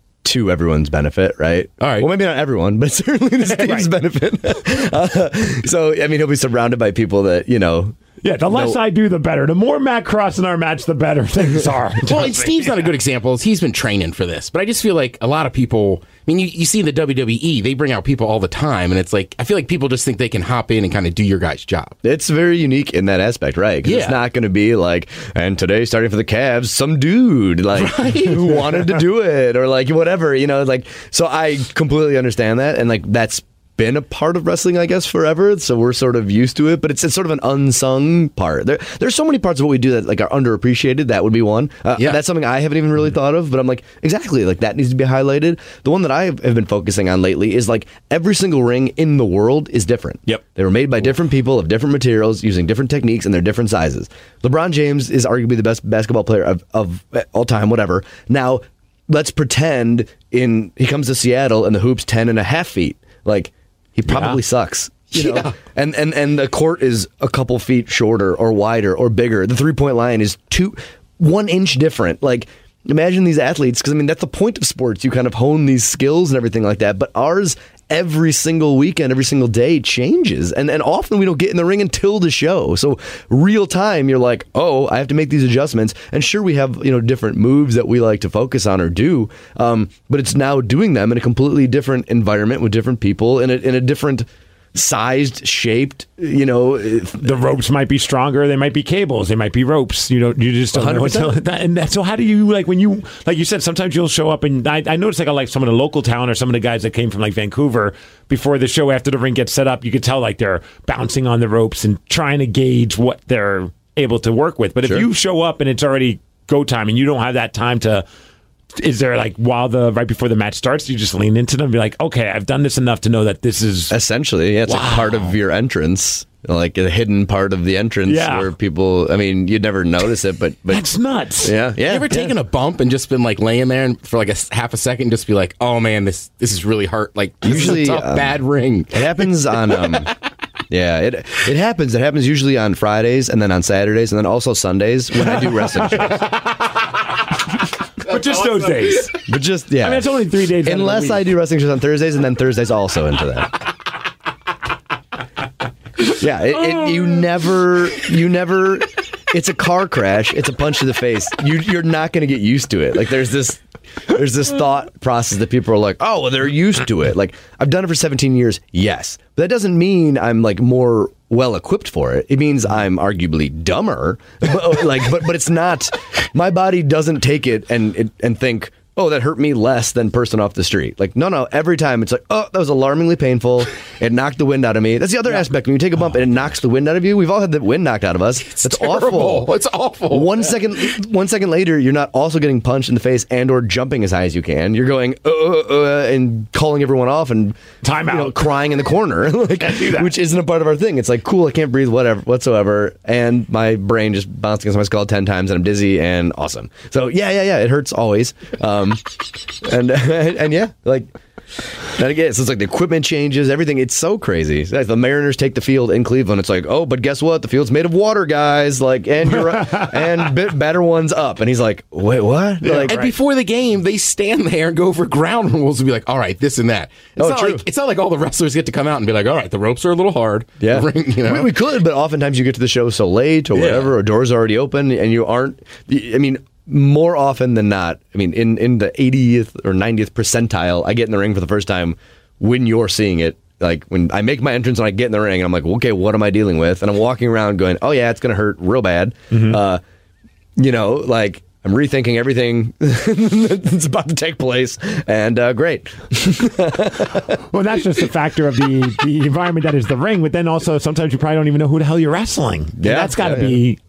to everyone's benefit, right? All right. Well, maybe not everyone, but certainly to Steve's benefit. uh, so, I mean, he'll be surrounded by people that, you know. Yeah, the less No. I do, the better. The more Matt Cross in our match, the better things are. Well, and Steve's not a good example. He's been training for this. But I just feel like a lot of people, I mean, you, you see in the W W E, they bring out people all the time. And it's like, I feel like people just think they can hop in and kind of do your guy's job. It's very unique in that aspect, right? Because Yeah. it's not going to be like, and today, starting for the Cavs, some dude like who wanted to do it or like whatever, you know. Like, so I completely understand that, and like that's been a part of wrestling, I guess, forever. So we're sort of used to it, but it's, it's sort of an unsung part. There, there's so many parts of what we do that like are underappreciated. That would be one. Uh, Yeah. That's something I haven't even really thought of, but I'm like, exactly, like that needs to be highlighted. The one that I have have been focusing on lately is like every single ring in the world is different. Yep. They were made by different people of different materials using different techniques and they're different sizes. LeBron James is arguably the best basketball player of, of all time, whatever. Now, let's pretend in he comes to Seattle and the hoop's ten and a half feet. Like, he probably Yeah. sucks. You know? Yeah. And, and and the court is a couple feet shorter or wider or bigger. The three point line is two one inch different. Like, imagine these athletes, because I mean that's the point of sports. You kind of hone these skills and everything like that. But ours, every single weekend, every single day changes. And and often we don't get in the ring until the show. So real time, you're like, oh, I have to make these adjustments. And sure, we have, you know, different moves that we like to focus on or do. Um, but it's now doing them in a completely different environment with different people in a, in a different sized, shaped, you know. The ropes might be stronger. They might be cables. They might be ropes. You know, you just don't know. one hundred percent. That, and that, so how do you, like, when you, like you said, sometimes you'll show up and I, I noticed like, like some of the local talent or some of the guys that came from like Vancouver before the show, after the ring gets set up, you could tell like they're bouncing on the ropes and trying to gauge what they're able to work with. But if Sure. you show up and it's already go time and you don't have that time to, is there like while the right before the match starts, you just lean into them and be like, okay, I've done this enough to know that this is Essentially, yeah, it's like part of your entrance, like a hidden part of the entrance Yeah. where people, I mean, you'd never notice it, but, but that's nuts. yeah, yeah. You ever yeah. taken a bump and just been like laying there and for like a s- half a second, just be like, "Oh man, this this is really hurt." Like this Usually, is a tough, um, bad ring. It happens on, um, yeah, it it happens. It happens usually on Fridays and then on Saturdays and then also Sundays when I do wrestling shows. But just those days. But just yeah. I mean, it's only three days. out of the Unless week. I do wrestling shows on Thursdays, and then Thursdays also into that. Yeah, it, it, you never, you never. It's a car crash. It's a punch to the face. You, you're not going to get used to it. Like there's this, there's this thought process that people are like, oh, well, they're used to it. Like I've done it for seventeen years. Yes, but that doesn't mean I'm like more well equipped for it. It means I'm arguably dumber. But, like, but but it's not. My body doesn't take it and it, and think, oh, that hurt me less than person off the street. Like, no, no. Every time it's like, oh, that was alarmingly painful. It knocked the wind out of me. That's the other aspect. When you take a bump and it knocks the wind out of you, we've all had the wind knocked out of us. It's That's terrible. awful. It's awful. One second, one second later, you're not also getting punched in the face and or jumping as high as you can. You're going uh, uh, uh, and calling everyone off and Time you know, out. crying in the corner, like, do that. which isn't a part of our thing. It's like, cool, I can't breathe, whatever, whatsoever, and my brain just bounced against my skull ten times, and I'm dizzy and awesome. So yeah, yeah, yeah, it hurts always. Um, And, and yeah, like, and again, so it's like the equipment changes, everything. It's so crazy. It's like the Mariners take the field in Cleveland. It's like, oh, but guess what? The field's made of water, guys. Like, and you're and bit better one's up. And he's like, wait, what? Like, And before the game, they stand there and go over ground rules and be like, all right, this and that. It's, Oh, not, true. like, it's not like all the wrestlers get to come out and be like, all right, the ropes are a little hard. yeah, The ring, you know? we, we could, but oftentimes you get to the show so late or Yeah. whatever, or doors are already open, and you aren't. I mean. More often than not, I mean, in, in the eightieth or ninetieth percentile, I get in the ring for the first time when you're seeing it. Like, when I make my entrance and I get in the ring, and I'm like, okay, what am I dealing with? And I'm walking around going, oh, yeah, it's going to hurt real bad. Mm-hmm. Uh, you know, like, I'm rethinking everything that's about to take place, and uh, great. Well, that's just a factor of the, the environment that is the ring, but then also sometimes you probably don't even know who the hell you're wrestling. And Yeah, that's got to yeah, be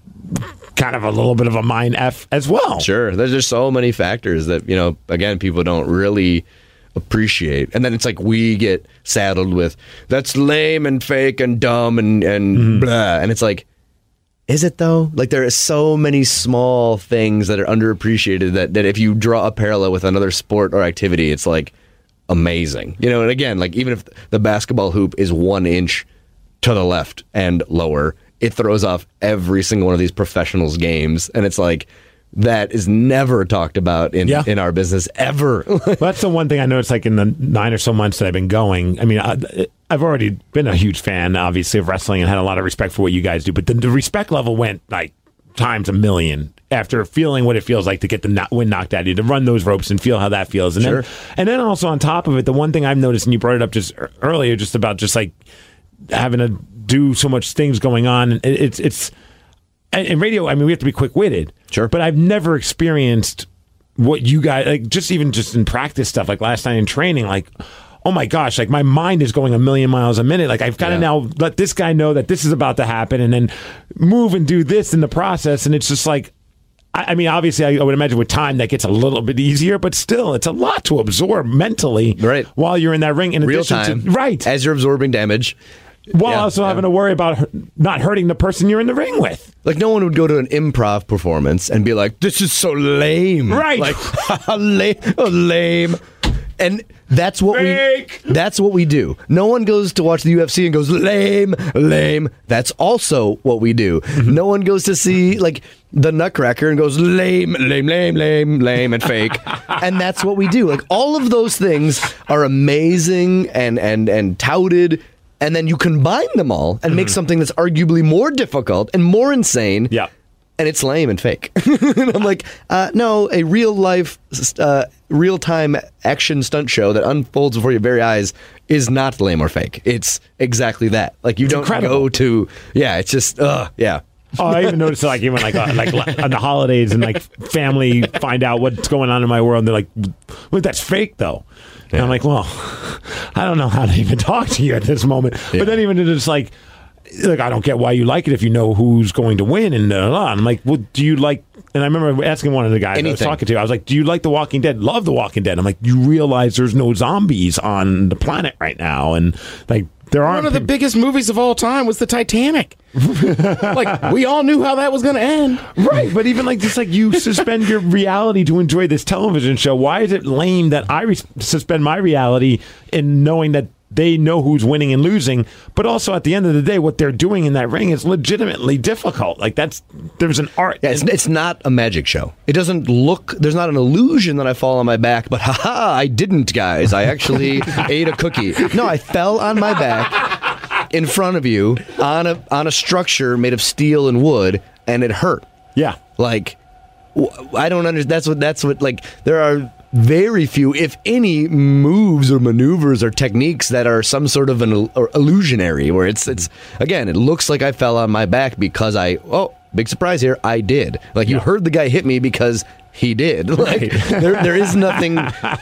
kind of a little bit of a mind F as well. Sure. There's just so many factors that, you know, again, people don't really appreciate. And then it's like we get saddled with, that's lame and fake and dumb and, and Mm-hmm. blah. And it's like, is it though? Like there are so many small things that are underappreciated that, that if you draw a parallel with another sport or activity, it's like amazing. You know, and again, like even if the basketball hoop is one inch to the left and lower, it throws off every single one of these professionals' games. And it's like, that is never talked about in, Yeah. in our business ever. Well, that's the one thing I noticed, like in the nine or so months that I've been going. I mean, I, I've already been a huge fan, obviously, of wrestling and had a lot of respect for what you guys do. But the, the respect level went like times a million after feeling what it feels like to get the kno- wind knocked out of you, to run those ropes and feel how that feels. And Sure. then, and then also on top of it, the one thing I've noticed, and you brought it up just ear- earlier, just about just like having to do so much things going on. It, it's it's and, and radio. I mean, we have to be quick witted. Sure. But I've never experienced what you guys like. Just even just in practice stuff, like last night in training, like. Oh my gosh, like my mind is going a million miles a minute. Like I've got to Yeah. now let this guy know that this is about to happen and then move and do this in the process. And it's just like, I, I mean, obviously I, I would imagine with time that gets a little bit easier, but still it's a lot to absorb mentally Right. while you're in that ring. In Real addition time. to, right. As you're absorbing damage. While Yeah, also yeah. having to worry about hu- not hurting the person you're in the ring with. Like no one would go to an improv performance and be like, "This is so lame." Right. Like lame, oh, lame. And that's what Fake. we that's what we do. No one goes to watch the U F C and goes lame, lame. That's also what we do. Mm-hmm. No one goes to see like the Nutcracker and goes lame, lame, lame, lame, lame, and fake. And that's what we do. Like all of those things are amazing and and and touted. And then you combine them all and make something that's arguably more difficult and more insane. Yeah. And it's lame and fake. And I'm like, uh, no, a real life, uh, real time action stunt show that unfolds before your very eyes is not lame or fake. It's exactly that. Like you don't incredible. go to, yeah, it's just, uh, yeah. Oh, I even noticed like even like uh, like on the holidays and like family find out what's going on in my world. And they're like, well, that's fake though. And I'm like, well, I don't know how to even talk to you at this moment. Yeah. But then even it's like, like I don't get why you like it if you know who's going to win. And blah, blah, blah. I'm like, well, do you like? And I remember asking one of the guys I was Anything. talking to, I was like, do you like The Walking Dead? Love The Walking Dead. I'm like, you realize there's no zombies on the planet right now, and like there aren't. One of the peop- biggest movies of all time was the Titanic. Like we all knew how that was going to end. Right, but even like just like you suspend your reality to enjoy this television show. Why is it lame that I re- suspend my reality in knowing that they know who's winning and losing, but also at the end of the day, what they're doing in that ring is legitimately difficult. Like that's there's an art. Yeah, it's, it's not a magic show. It doesn't look. There's not an illusion that I fall on my back, but haha, I didn't, guys. I actually ate a cookie. No, I fell on my back in front of you on a on a structure made of steel and wood, and it hurt. Yeah, like I don't understand. That's what. That's what. Like there are. Very few, if any, moves or maneuvers or techniques that are some sort of an il- or illusionary, where it's it's again, it looks like I fell on my back because I oh big surprise here I did. Like you yeah. heard the guy hit me because he did. Like there there is nothing.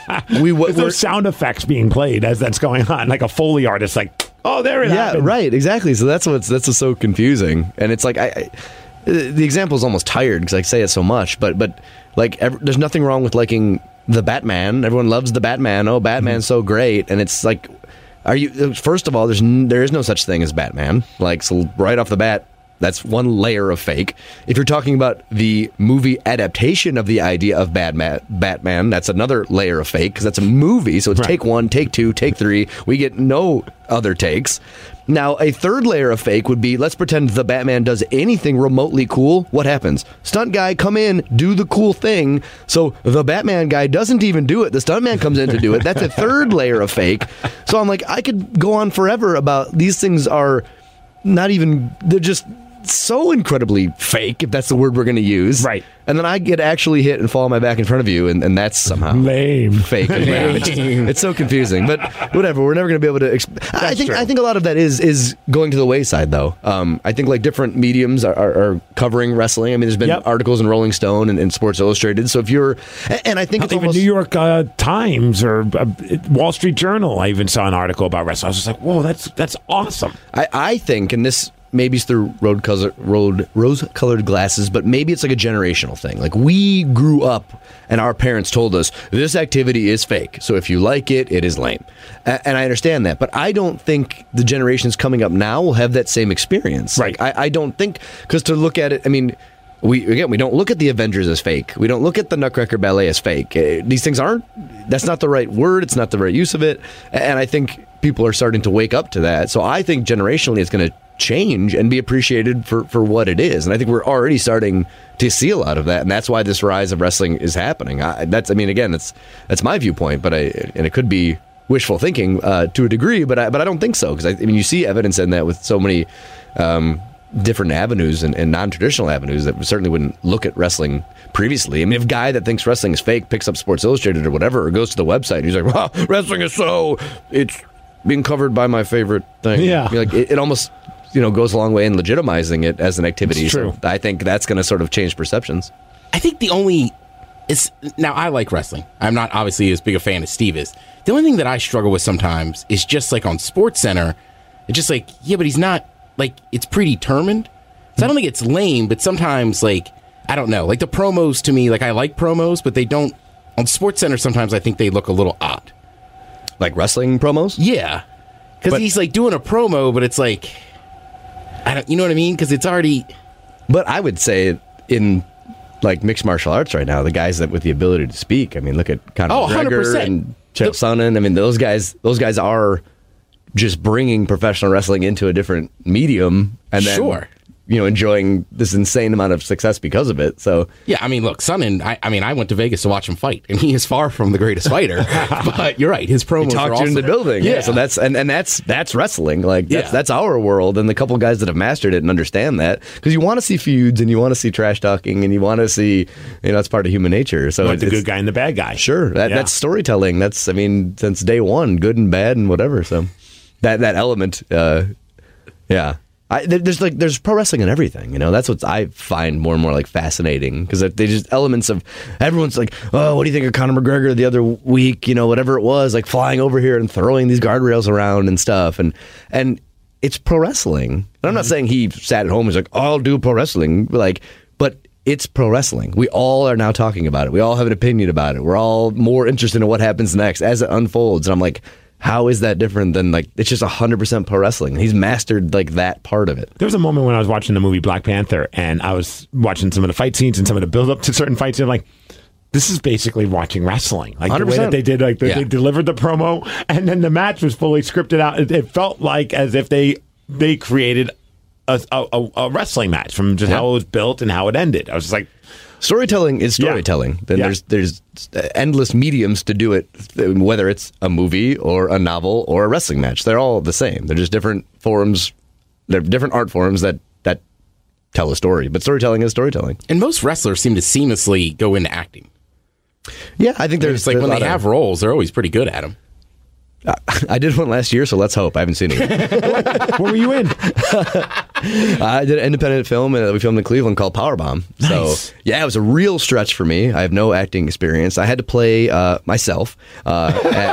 We There's no sound effects being played as that's going on, like a Foley artist, like oh there it yeah happened. Right, exactly. So that's what's that's what's so confusing, and it's like I. I the example is almost tired because I say it so much, but but like ev- there's nothing wrong with liking the Batman. Everyone loves the Batman. Oh, Batman's so great, and it's like, are you? First of all, there's n- there is no such thing as Batman. Like, so right off the bat, that's one layer of fake. If you're talking about the movie adaptation of the idea of Batman, Batman, that's another layer of fake because that's a movie. So it's Right. take one, take two, take three. We get no other takes. Now, a third layer of fake would be, let's pretend the Batman does anything remotely cool. What happens? Stunt guy, come in, do the cool thing. So the Batman guy doesn't even do it. The stuntman comes in to do it. That's a third layer of fake. So I'm like, I could go on forever about these things are not even, they're just so incredibly fake, if that's the word we're going to use. Right. And then I get actually hit and fall on my back in front of you, and, and that's somehow Lame. fake. as well. It's, it's so confusing, but whatever. We're never going to be able to. Exp- I think true. I think a lot of that is is going to the wayside, though. Um, I think like different mediums are, are, are covering wrestling. I mean, there's been Yep. articles in Rolling Stone and, and Sports Illustrated. So if you're, and I think it's Even almost New York uh, Times or uh, Wall Street Journal, I even saw an article about wrestling. I was just like, whoa, that's that's awesome. I, I think, and this maybe it's through road color, road rose-colored glasses, but maybe it's like a generational thing. Like we grew up, and our parents told us this activity is fake. So if you like it, it is lame, A- and I understand that. But I don't think the generations coming up now will have that same experience. Right. Like, I, I don't think because to look at it, I mean. We again, we don't look at the Avengers as fake. We don't look at the Nutcracker Ballet as fake. Uh, These things aren't. That's not the right word. It's not the right use of it. And I think people are starting to wake up to that. So I think generationally, it's going to change and be appreciated for, for what it is. And I think we're already starting to see a lot of that. And that's why this rise of wrestling is happening. I, that's. I mean, again, that's that's my viewpoint. But I and it could be wishful thinking uh, to a degree. But I but I don't think so because I, I mean, you see evidence in that with so many. Um, different avenues and, and non-traditional avenues that certainly wouldn't look at wrestling previously. I mean, if a guy that thinks wrestling is fake picks up Sports Illustrated or whatever or goes to the website and he's like, wow, wrestling is so, it's being covered by my favorite thing. Yeah. You're like, it, it almost, you know, goes a long way in legitimizing it as an activity. It's true. So I think that's going to sort of change perceptions. I think the only is now I like wrestling. I'm not obviously as big a fan as Steve is. The only thing that I struggle with sometimes is just like on Sports Center, it's just like, yeah, but he's not like it's predetermined. So I don't think it's lame, but sometimes like I don't know, like the promos to me, like I like promos, but they don't on Sports Center. Sometimes I think they look a little odd, like wrestling promos. Yeah, because But- he's like doing a promo, but it's like I don't, you know what I mean? Because it's already. But I would say in like mixed martial arts right now, the guys that with the ability to speak. I mean, look at Conor Oh, McGregor one hundred percent. and Chael The- Sonnen. I mean, those guys. Those guys are just bringing professional wrestling into a different medium, and then Sure. you know enjoying this insane amount of success because of it. So Yeah, I mean, look, Sonnen, I, I mean, I went to Vegas to watch him fight, and he is far from the greatest fighter. But you're right, his promos he talked are you awesome. into the building. Yeah, So that's and, and that's that's wrestling. Like that's Yeah. that's our world, and the couple guys that have mastered it and understand that because you want to see feuds and you want to see trash talking and you want to see you know it's part of human nature. So Like it's, the it's- good guy and the bad guy. Sure, that, Yeah. that's storytelling. That's I mean, since day one, good and bad and whatever. So that that element, uh, yeah. I, there- there's like there's pro wrestling and everything. You know, that's what I find more and more like fascinating because they just elements of everyone's like, oh, what do you think of Conor McGregor the other week? You know, whatever it was, like flying over here and throwing these guardrails around and stuff, and and it's pro wrestling. And I'm not saying he sat at home and was like, oh, I'll do pro wrestling, like, but. It's pro wrestling. We all are now talking about it. We all have an opinion about it. We're all more interested in what happens next as it unfolds. And I'm like, how is that different than like, it's just one hundred percent pro wrestling. He's mastered like that part of it. There was a moment when I was watching the movie Black Panther and I was watching some of the fight scenes and some of the build up to certain fights. And I'm like, this is basically watching wrestling. Like one hundred the way percent. that they did, like the, Yeah. they delivered the promo, and then the match was fully scripted out. It, it felt like as if they they created a, a, a wrestling match from just how it was built and how it ended. I was just like, Storytelling is Yeah. storytelling. Then Yeah. there's there's endless mediums to do it, whether it's a movie or a novel or a wrestling match. They're all the same. They're just different forms. They're different art forms that that tell a story. But storytelling is storytelling. And most wrestlers seem to seamlessly go into acting. Yeah, I think there's It's like there's when a they lot have of- roles, they're always pretty good at them. I did one last year, so let's hope. I haven't seen it yet. what were you in? I did an independent film that we filmed in Cleveland called Powerbomb. Nice. So, yeah, it was a real stretch for me. I have no acting experience. I had to play uh, myself uh,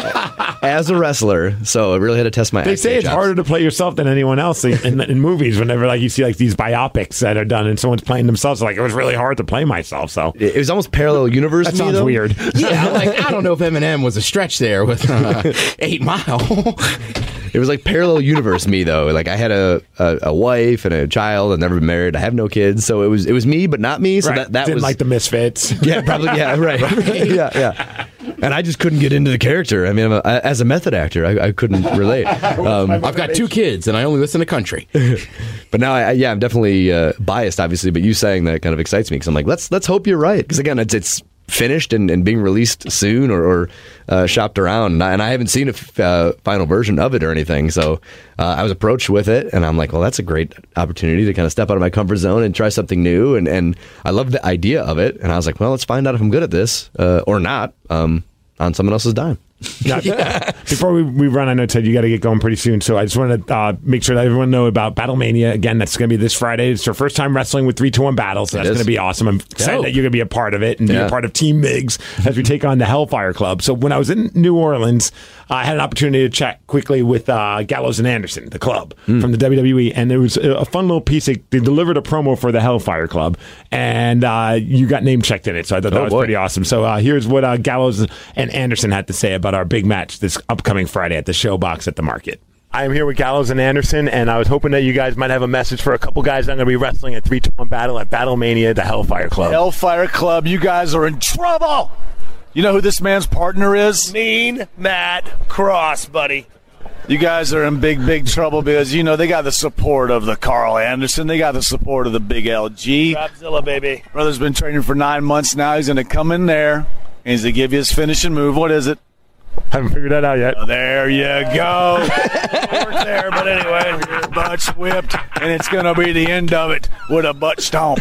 a- as a wrestler, so I really had to test my They acting say it's chops. harder to play yourself than anyone else in, in, in movies. Whenever like you see like these biopics that are done and someone's playing themselves, like it was really hard to play myself. So It was almost parallel universe that to me, sounds though. weird. Yeah, like I don't know if Eminem was a stretch there with uh, Eight Mile. It was like parallel universe me though. Like I had a, a, a wife and a child. I've never been married. I have no kids, so it was it was me, but not me. So Right. that that Didn't was like the Misfits. yeah, probably yeah, right, yeah, yeah. And I just couldn't get into the character. I mean, I'm a, I, as a method actor, I, I couldn't relate. Um, I've got two kids and I only listen to country. but now, I, yeah, I'm definitely uh, biased, obviously. But you saying that kind of excites me because I'm like, let's let's hope you're right. Because again, it's it's finished and, and being released soon or, or uh, shopped around, and I, and I haven't seen a f- uh, final version of it or anything. So uh, I was approached with it, and I'm like, well, that's a great opportunity to kind of step out of my comfort zone and try something new. And, and I love the idea of it. And I was like, well, let's find out if I'm good at this uh, or not um, on someone else's dime. Now, before we, we run, I know, Ted, you got to get going pretty soon. So I just want to uh, make sure that everyone know about Battlemania. Again, that's going to be this Friday. It's your first time wrestling with three two one Battle, so It that's is. going to be awesome. I'm excited Dope. that you're going to be a part of it and be Yeah. a part of Team Migs as we take on the Hellfire Club. So when I was in New Orleans, I had an opportunity to chat quickly with uh, Gallows and Anderson, the club from the W W E, and it was a fun little piece. They they delivered a promo for the Hellfire Club, and uh, you got name checked in it, so I thought that Oh, was boy. pretty awesome. So uh, here's what uh, Gallows and Anderson had to say about our big match this upcoming Friday at the Showbox at the Market. I am here with Gallows and Anderson, and I was hoping that you guys might have a message for a couple guys that are going to be wrestling at three two one Battle at Battlemania, the Hellfire Club. Hellfire Club, you guys are in trouble. You know who this man's partner is? Mean Matt Cross, buddy. You guys are in big, big trouble because, you know, they got the support of the Carl Anderson. They got the support of the Big L G. Rapzilla, baby. Brother's been training for nine months now. He's going to come in there, and he's going to give you his finishing move. What is it? Haven't figured that out yet. Oh, there you go. Worked there, but anyway, your butt's whipped, and it's going to be the end of it with a butt stomp.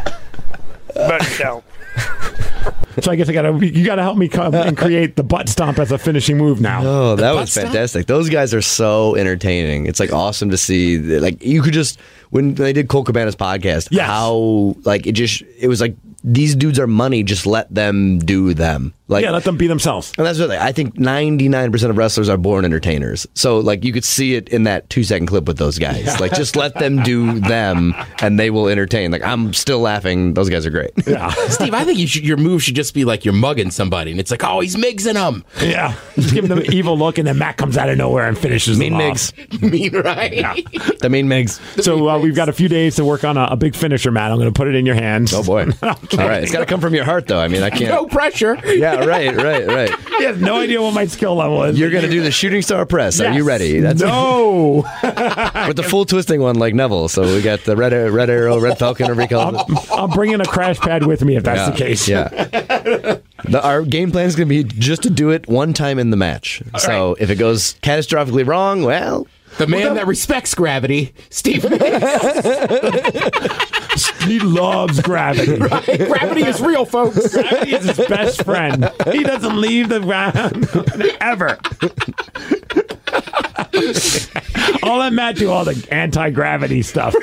Butt stomp. So I guess I gotta you gotta help me come and create the butt stomp as a finishing move now. Oh, that butt was stomp? fantastic. Those guys are so entertaining. It's like awesome to see. Like you could just when they did Cole Cabana's podcast, Yes. how like it just it was like these dudes are money. Just let them do them. Like Yeah, let them be themselves. and that's what I think. Ninety-nine percent of wrestlers are born entertainers. So like you could see it in that two-second clip with those guys. Like just let them do them, and they will entertain. Like I'm still laughing. Those guys are great. Yeah. Steve, I think you should, your move should just be like you're mugging somebody, and it's like, oh, he's Migsing them. Yeah. Just give them the evil look, and then Matt comes out of nowhere and finishes Mean them Migs. off. Mean, right? The mean Migs. So uh, we've got a few days to work on a, a big finisher, Matt. I'm going to put it in your hands. Oh boy. All right. It's got to come from your heart, though. I mean, I can't. No pressure. Yeah. Right. Right. Right. He has no idea what my skill level is. You're going to do the shooting star press. Are Yes. you ready? That's no. with the full twisting one like Neville. So we got the red red arrow, red falcon, whatever you call it. I'm bringing a crash pad with me if that's Yeah, the case. Yeah. The, our game plan is going to be just to do it one time in the match. So if it goes catastrophically wrong, well, The man that respects gravity, Steve Miggs. He loves gravity. Right? Gravity is real, folks. Gravity is his best friend. He doesn't leave the ground ever. I'll let Matt do all the anti-gravity stuff.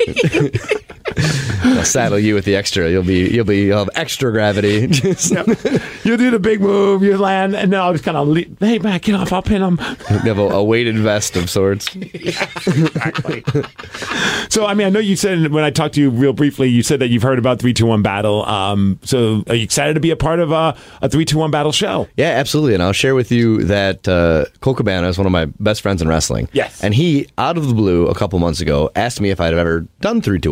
I'll saddle you with the extra. You'll be you'll be you'll have extra gravity. Just You do the big move, you land, and then I'll just kind of leave. Hey, Matt, get off. I'll pin him. have a, a weighted vest of sorts. Exactly. So, I mean, I know you said when I talked to you real briefly, you said that you've heard about three two one Battle. Um, so, are you excited to be a part of uh, a three two one Battle show? Yeah, absolutely. And I'll share with you that uh, Cole Cabana is one of my best friends in wrestling. Yes. And he, out of the blue, a couple months ago, asked me if I'd ever done three two one Battle.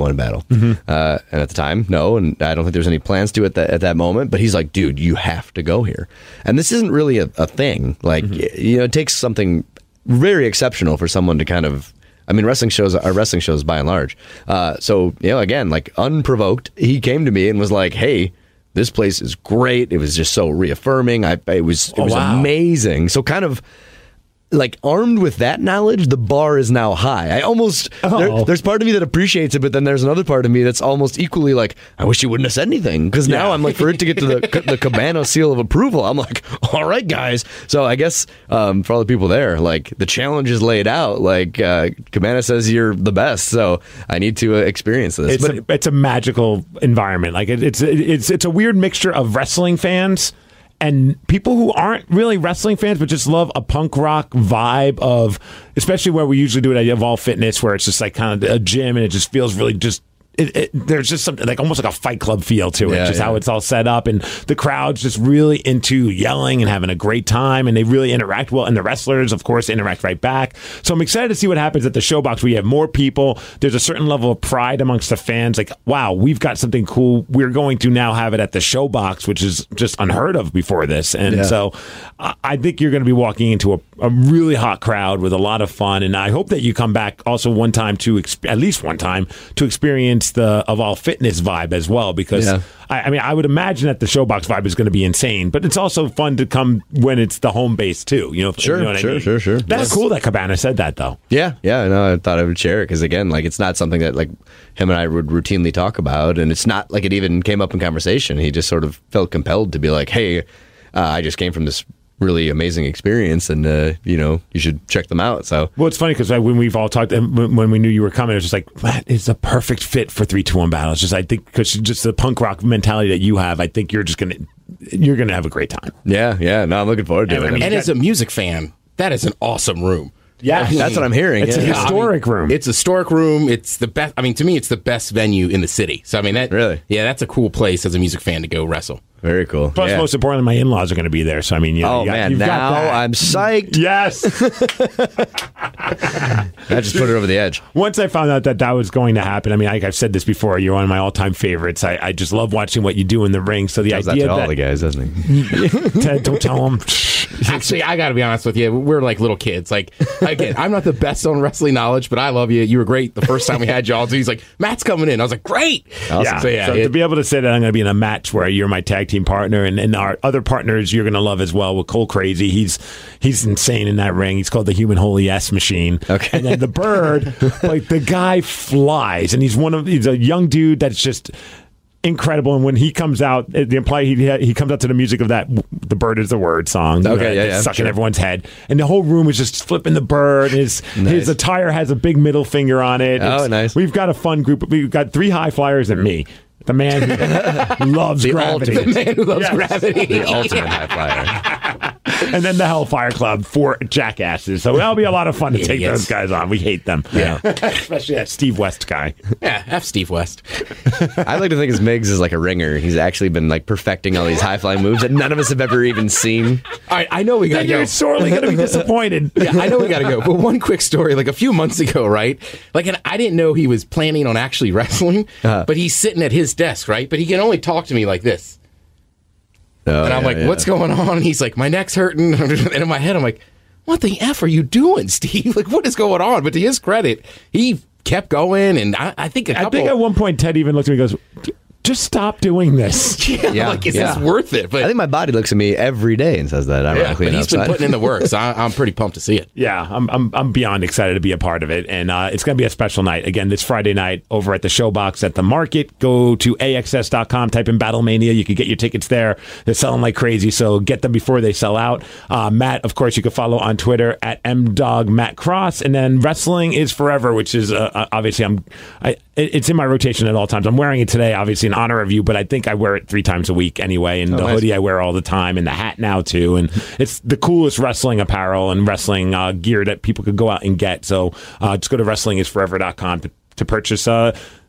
Mm-hmm. Uh, and at the time, no, and I don't think there's any plans to at that at that moment. But he's like, dude, you have to go here. And this isn't really a, a thing. Like, mm-hmm. you know, it takes something very exceptional for someone to kind of. I mean, wrestling shows are wrestling shows by and large. Uh, so, you know, again, like unprovoked, he came to me and was like, hey, this place is great. It was just so reaffirming. I, it was, it was oh, wow. amazing. So kind of like armed with that knowledge, the bar is now high. I almost, oh. there, there's part of me that appreciates it, but then there's another part of me that's almost equally like, I wish you wouldn't have said anything. Because now yeah. I'm like, for it to get to the the Cabana seal of approval, I'm like, all right, guys. So I guess um, for all the people there, like the challenge is laid out. Like uh, Cabana says you're the best. So I need to uh, experience this. It's, but, a, it's a magical environment. Like it, it's, it's, it's a weird mixture of wrestling fans and people who aren't really wrestling fans, but just love a punk rock vibe of, especially where we usually do it at Evolve Fitness, where it's just like kind of a gym and it just feels really just, it, it, there's just something like almost like a Fight Club feel to it, yeah, just yeah. how it's all set up. And the crowd's just really into yelling and having a great time. And they really interact well. And the wrestlers, of course, interact right back. So I'm excited to see what happens at the Showbox. We have more people. There's a certain level of pride amongst the fans. Like, wow, we've got something cool. We're going to now have it at the Showbox, which is just unheard of before this. And yeah. so uh, I think you're going to be walking into a, a really hot crowd with a lot of fun. And I hope that you come back also one time to, exp- at least one time, to experience the Evolve Fitness vibe as well, because yeah. I, I mean, I would imagine that the Showbox vibe is going to be insane, but it's also fun to come when it's the home base too. You know, sure, you know what sure, I mean? sure, sure. That's yes. cool that Cabana said that, though. Yeah, yeah. No, I thought I would share it because again, like it's not something that like him and I would routinely talk about, and it's not like it even came up in conversation. He just sort of felt compelled to be like, "Hey, uh, I just came from this really amazing experience, and uh, you know, you should check them out." So, well, it's funny because when we've all talked, and when we knew you were coming, it was just like, that is a perfect fit for three two one battle. It's just, I think, because just the punk rock mentality that you have, I think you're just gonna you're gonna have a great time. Yeah, yeah. No, I'm looking forward to and, it. I mean, and as a music fan, that is an awesome room. Yeah, that's what I'm hearing. It's yeah. a historic I mean, room. It's a historic room. It's the best. I mean, to me, it's the best venue in the city. So, I mean, that really, yeah, that's a cool place as a music fan to go wrestle. Very cool. Plus, yeah. most importantly, my in-laws are going to be there. So, I mean, you know, oh you got, man, you've now got that. I'm psyched. Yes. I just put it over the edge. Once I found out that that was going to happen, I mean, like I've said this before, you're one of my all-time favorites. I, I just love watching what you do in the ring. So the Tells idea that to that all the guys, doesn't he? Ted, don't tell him. Actually, I got to be honest with you. We're like little kids. Like, again, I'm not the best on wrestling knowledge, but I love you. You were great the first time we had y'all. So he's like, Matt's coming in. I was like, great. Awesome. Yeah. So, yeah, so it, to be able to say that I'm going to be in a match where you're my tag team partner, and, and our other partners you're going to love as well with Cole Crazy. He's he's insane in that ring. He's called the Human Holy S Machine. Okay. And then the Bird, like the guy flies, and he's one of he's a young dude that's just incredible. And when he comes out, the imply he he comes out to the music of that "The Bird Is the Word" song. Okay, uh, yeah, yeah, sucking sure. everyone's head, and the whole room is just flipping the Bird. His Nice. his attire has a big middle finger on it. Oh, It's- nice. We've got a fun group. We've got three high flyers and me. The man who loves The gravity. ultimate. the man who loves Yes. gravity. The ultimate high flyer. And then the Hellfire Club, four jackasses. So that'll be a lot of fun to take Idiots. those guys on. We hate them. Yeah. Especially that Steve West guy. Yeah, F Steve West. I like to think of Miggs as like a ringer. He's actually been like perfecting all these high flying moves that none of us have ever even seen. All right, I know we got to Then go. you're sorely going to be disappointed. Yeah, I know we got to go. But one quick story, like a few months ago, right? Like, and I didn't know he was planning on actually wrestling, Uh-huh. but he's sitting at his desk, right? But he can only talk to me like this. Oh, And I'm yeah, like, yeah. what's going on? And he's like, my neck's hurting. And in my head, I'm like, what the F are you doing, Steve? Like, what is going on? But to his credit, he kept going. And I, I think a couple... I think at one point Ted even looked at me and goes, just stop doing this. yeah, Yeah, like, is yeah. this worth it? But I think my body looks at me every day and says that. yeah, Ironically but he's enough, been so I- putting in the work, so I, I'm pretty pumped to see it. Yeah, I'm I'm I'm beyond excited to be a part of it, and uh, it's going to be a special night again this Friday night over at the Showbox at the Market. Go to A X S dot com, type in Battlemania. You can get your tickets there. They're selling like crazy, so get them before they sell out. Uh, Matt, of course, you can follow on Twitter at M Dog Matt Cross, and then Wrestling is Forever, which is uh, obviously I'm I it, it's in my rotation at all times. I'm wearing it today, obviously in honor of you, but I think I wear it three times a week anyway, and Oh, the nice. hoodie I wear all the time, and the hat now too, and it's the coolest wrestling apparel and wrestling uh, gear that people could go out and get. So uh, just go to wrestling is forever dot com to, to purchase uh,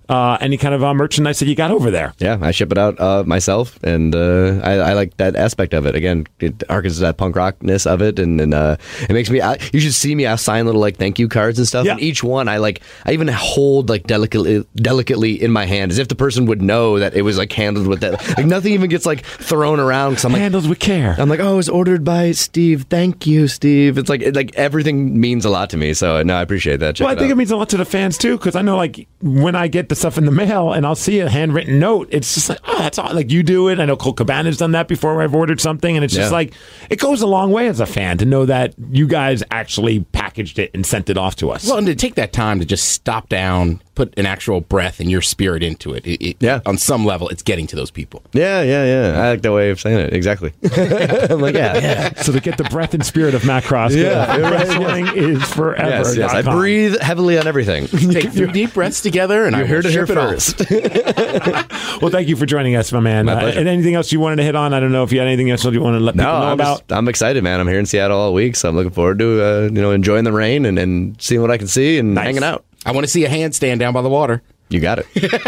uh, any kind of uh, merchandise that you got over there. Yeah, I ship it out uh, myself, and uh, I, I like that aspect of it. Again, it harkens that punk rockness of it, and, and uh, it makes me. I, you should see me. I sign little like thank you cards and stuff, Yeah. and each one I like. I even hold like delicately, delicately in my hand, as if the person would know that it was like handled with that. Like nothing even gets like thrown around. Cause I'm like, Handles with care. I'm like, oh, it was ordered by Steve. Thank you, Steve. It's like it, like everything means a lot to me. So no, I appreciate that. Check Well, I it think out. it means a lot to the fans too, because I know like when I get the stuff in the mail and I'll see a handwritten note, it's just like, oh, that's all. Like you do it. I know Colt Cabana's done that before where I've ordered something, and it's just Yeah. like it goes a long way as a fan to know that you guys actually packaged it and sent it off to us. Well, and to take that time to just stop down, put an actual breath and your spirit into it. it, it Yeah. On some level, it's getting to those people. Yeah, yeah, yeah. I like that way of saying it. Exactly. I'm like, yeah, yeah. So to get the breath and spirit of Matt Cross, Yeah, go to right. wrestling is forever. Yes, yes. I breathe heavily on everything. Take three deep breaths together, and You're I here will to hear ship it off. first. Well, thank you for joining us, my man. My Uh, pleasure. and anything else you wanted to hit on? I don't know if you had anything else you want to let No, people know I'm, about. just, I'm excited, man. I'm here in Seattle all week, so I'm looking forward to uh, you know enjoying the rain and, and seeing what I can see and Nice. hanging out. I want to see a handstand down by the water. You got it.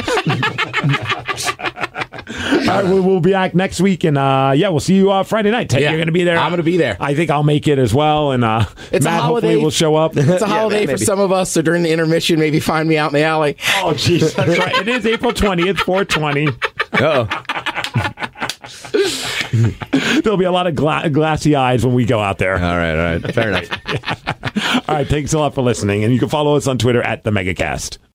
All right, we'll, we'll be back next week, and uh, yeah, we'll see you uh, Friday night. Ted, Yeah, you're going to be there. I'm gonna be there. I think I'll make it as well, and uh, It's a Matt holiday. hopefully will show up. It's a holiday for maybe. some of us, so during the intermission, maybe find me out in the alley. Oh, jeez, that's right. It is April twentieth, four twenty. Oh, There'll be a lot of gla- glassy eyes when we go out there. all right, all right. Fair enough. All right, thanks a lot for listening, and you can follow us on Twitter at the Megacast.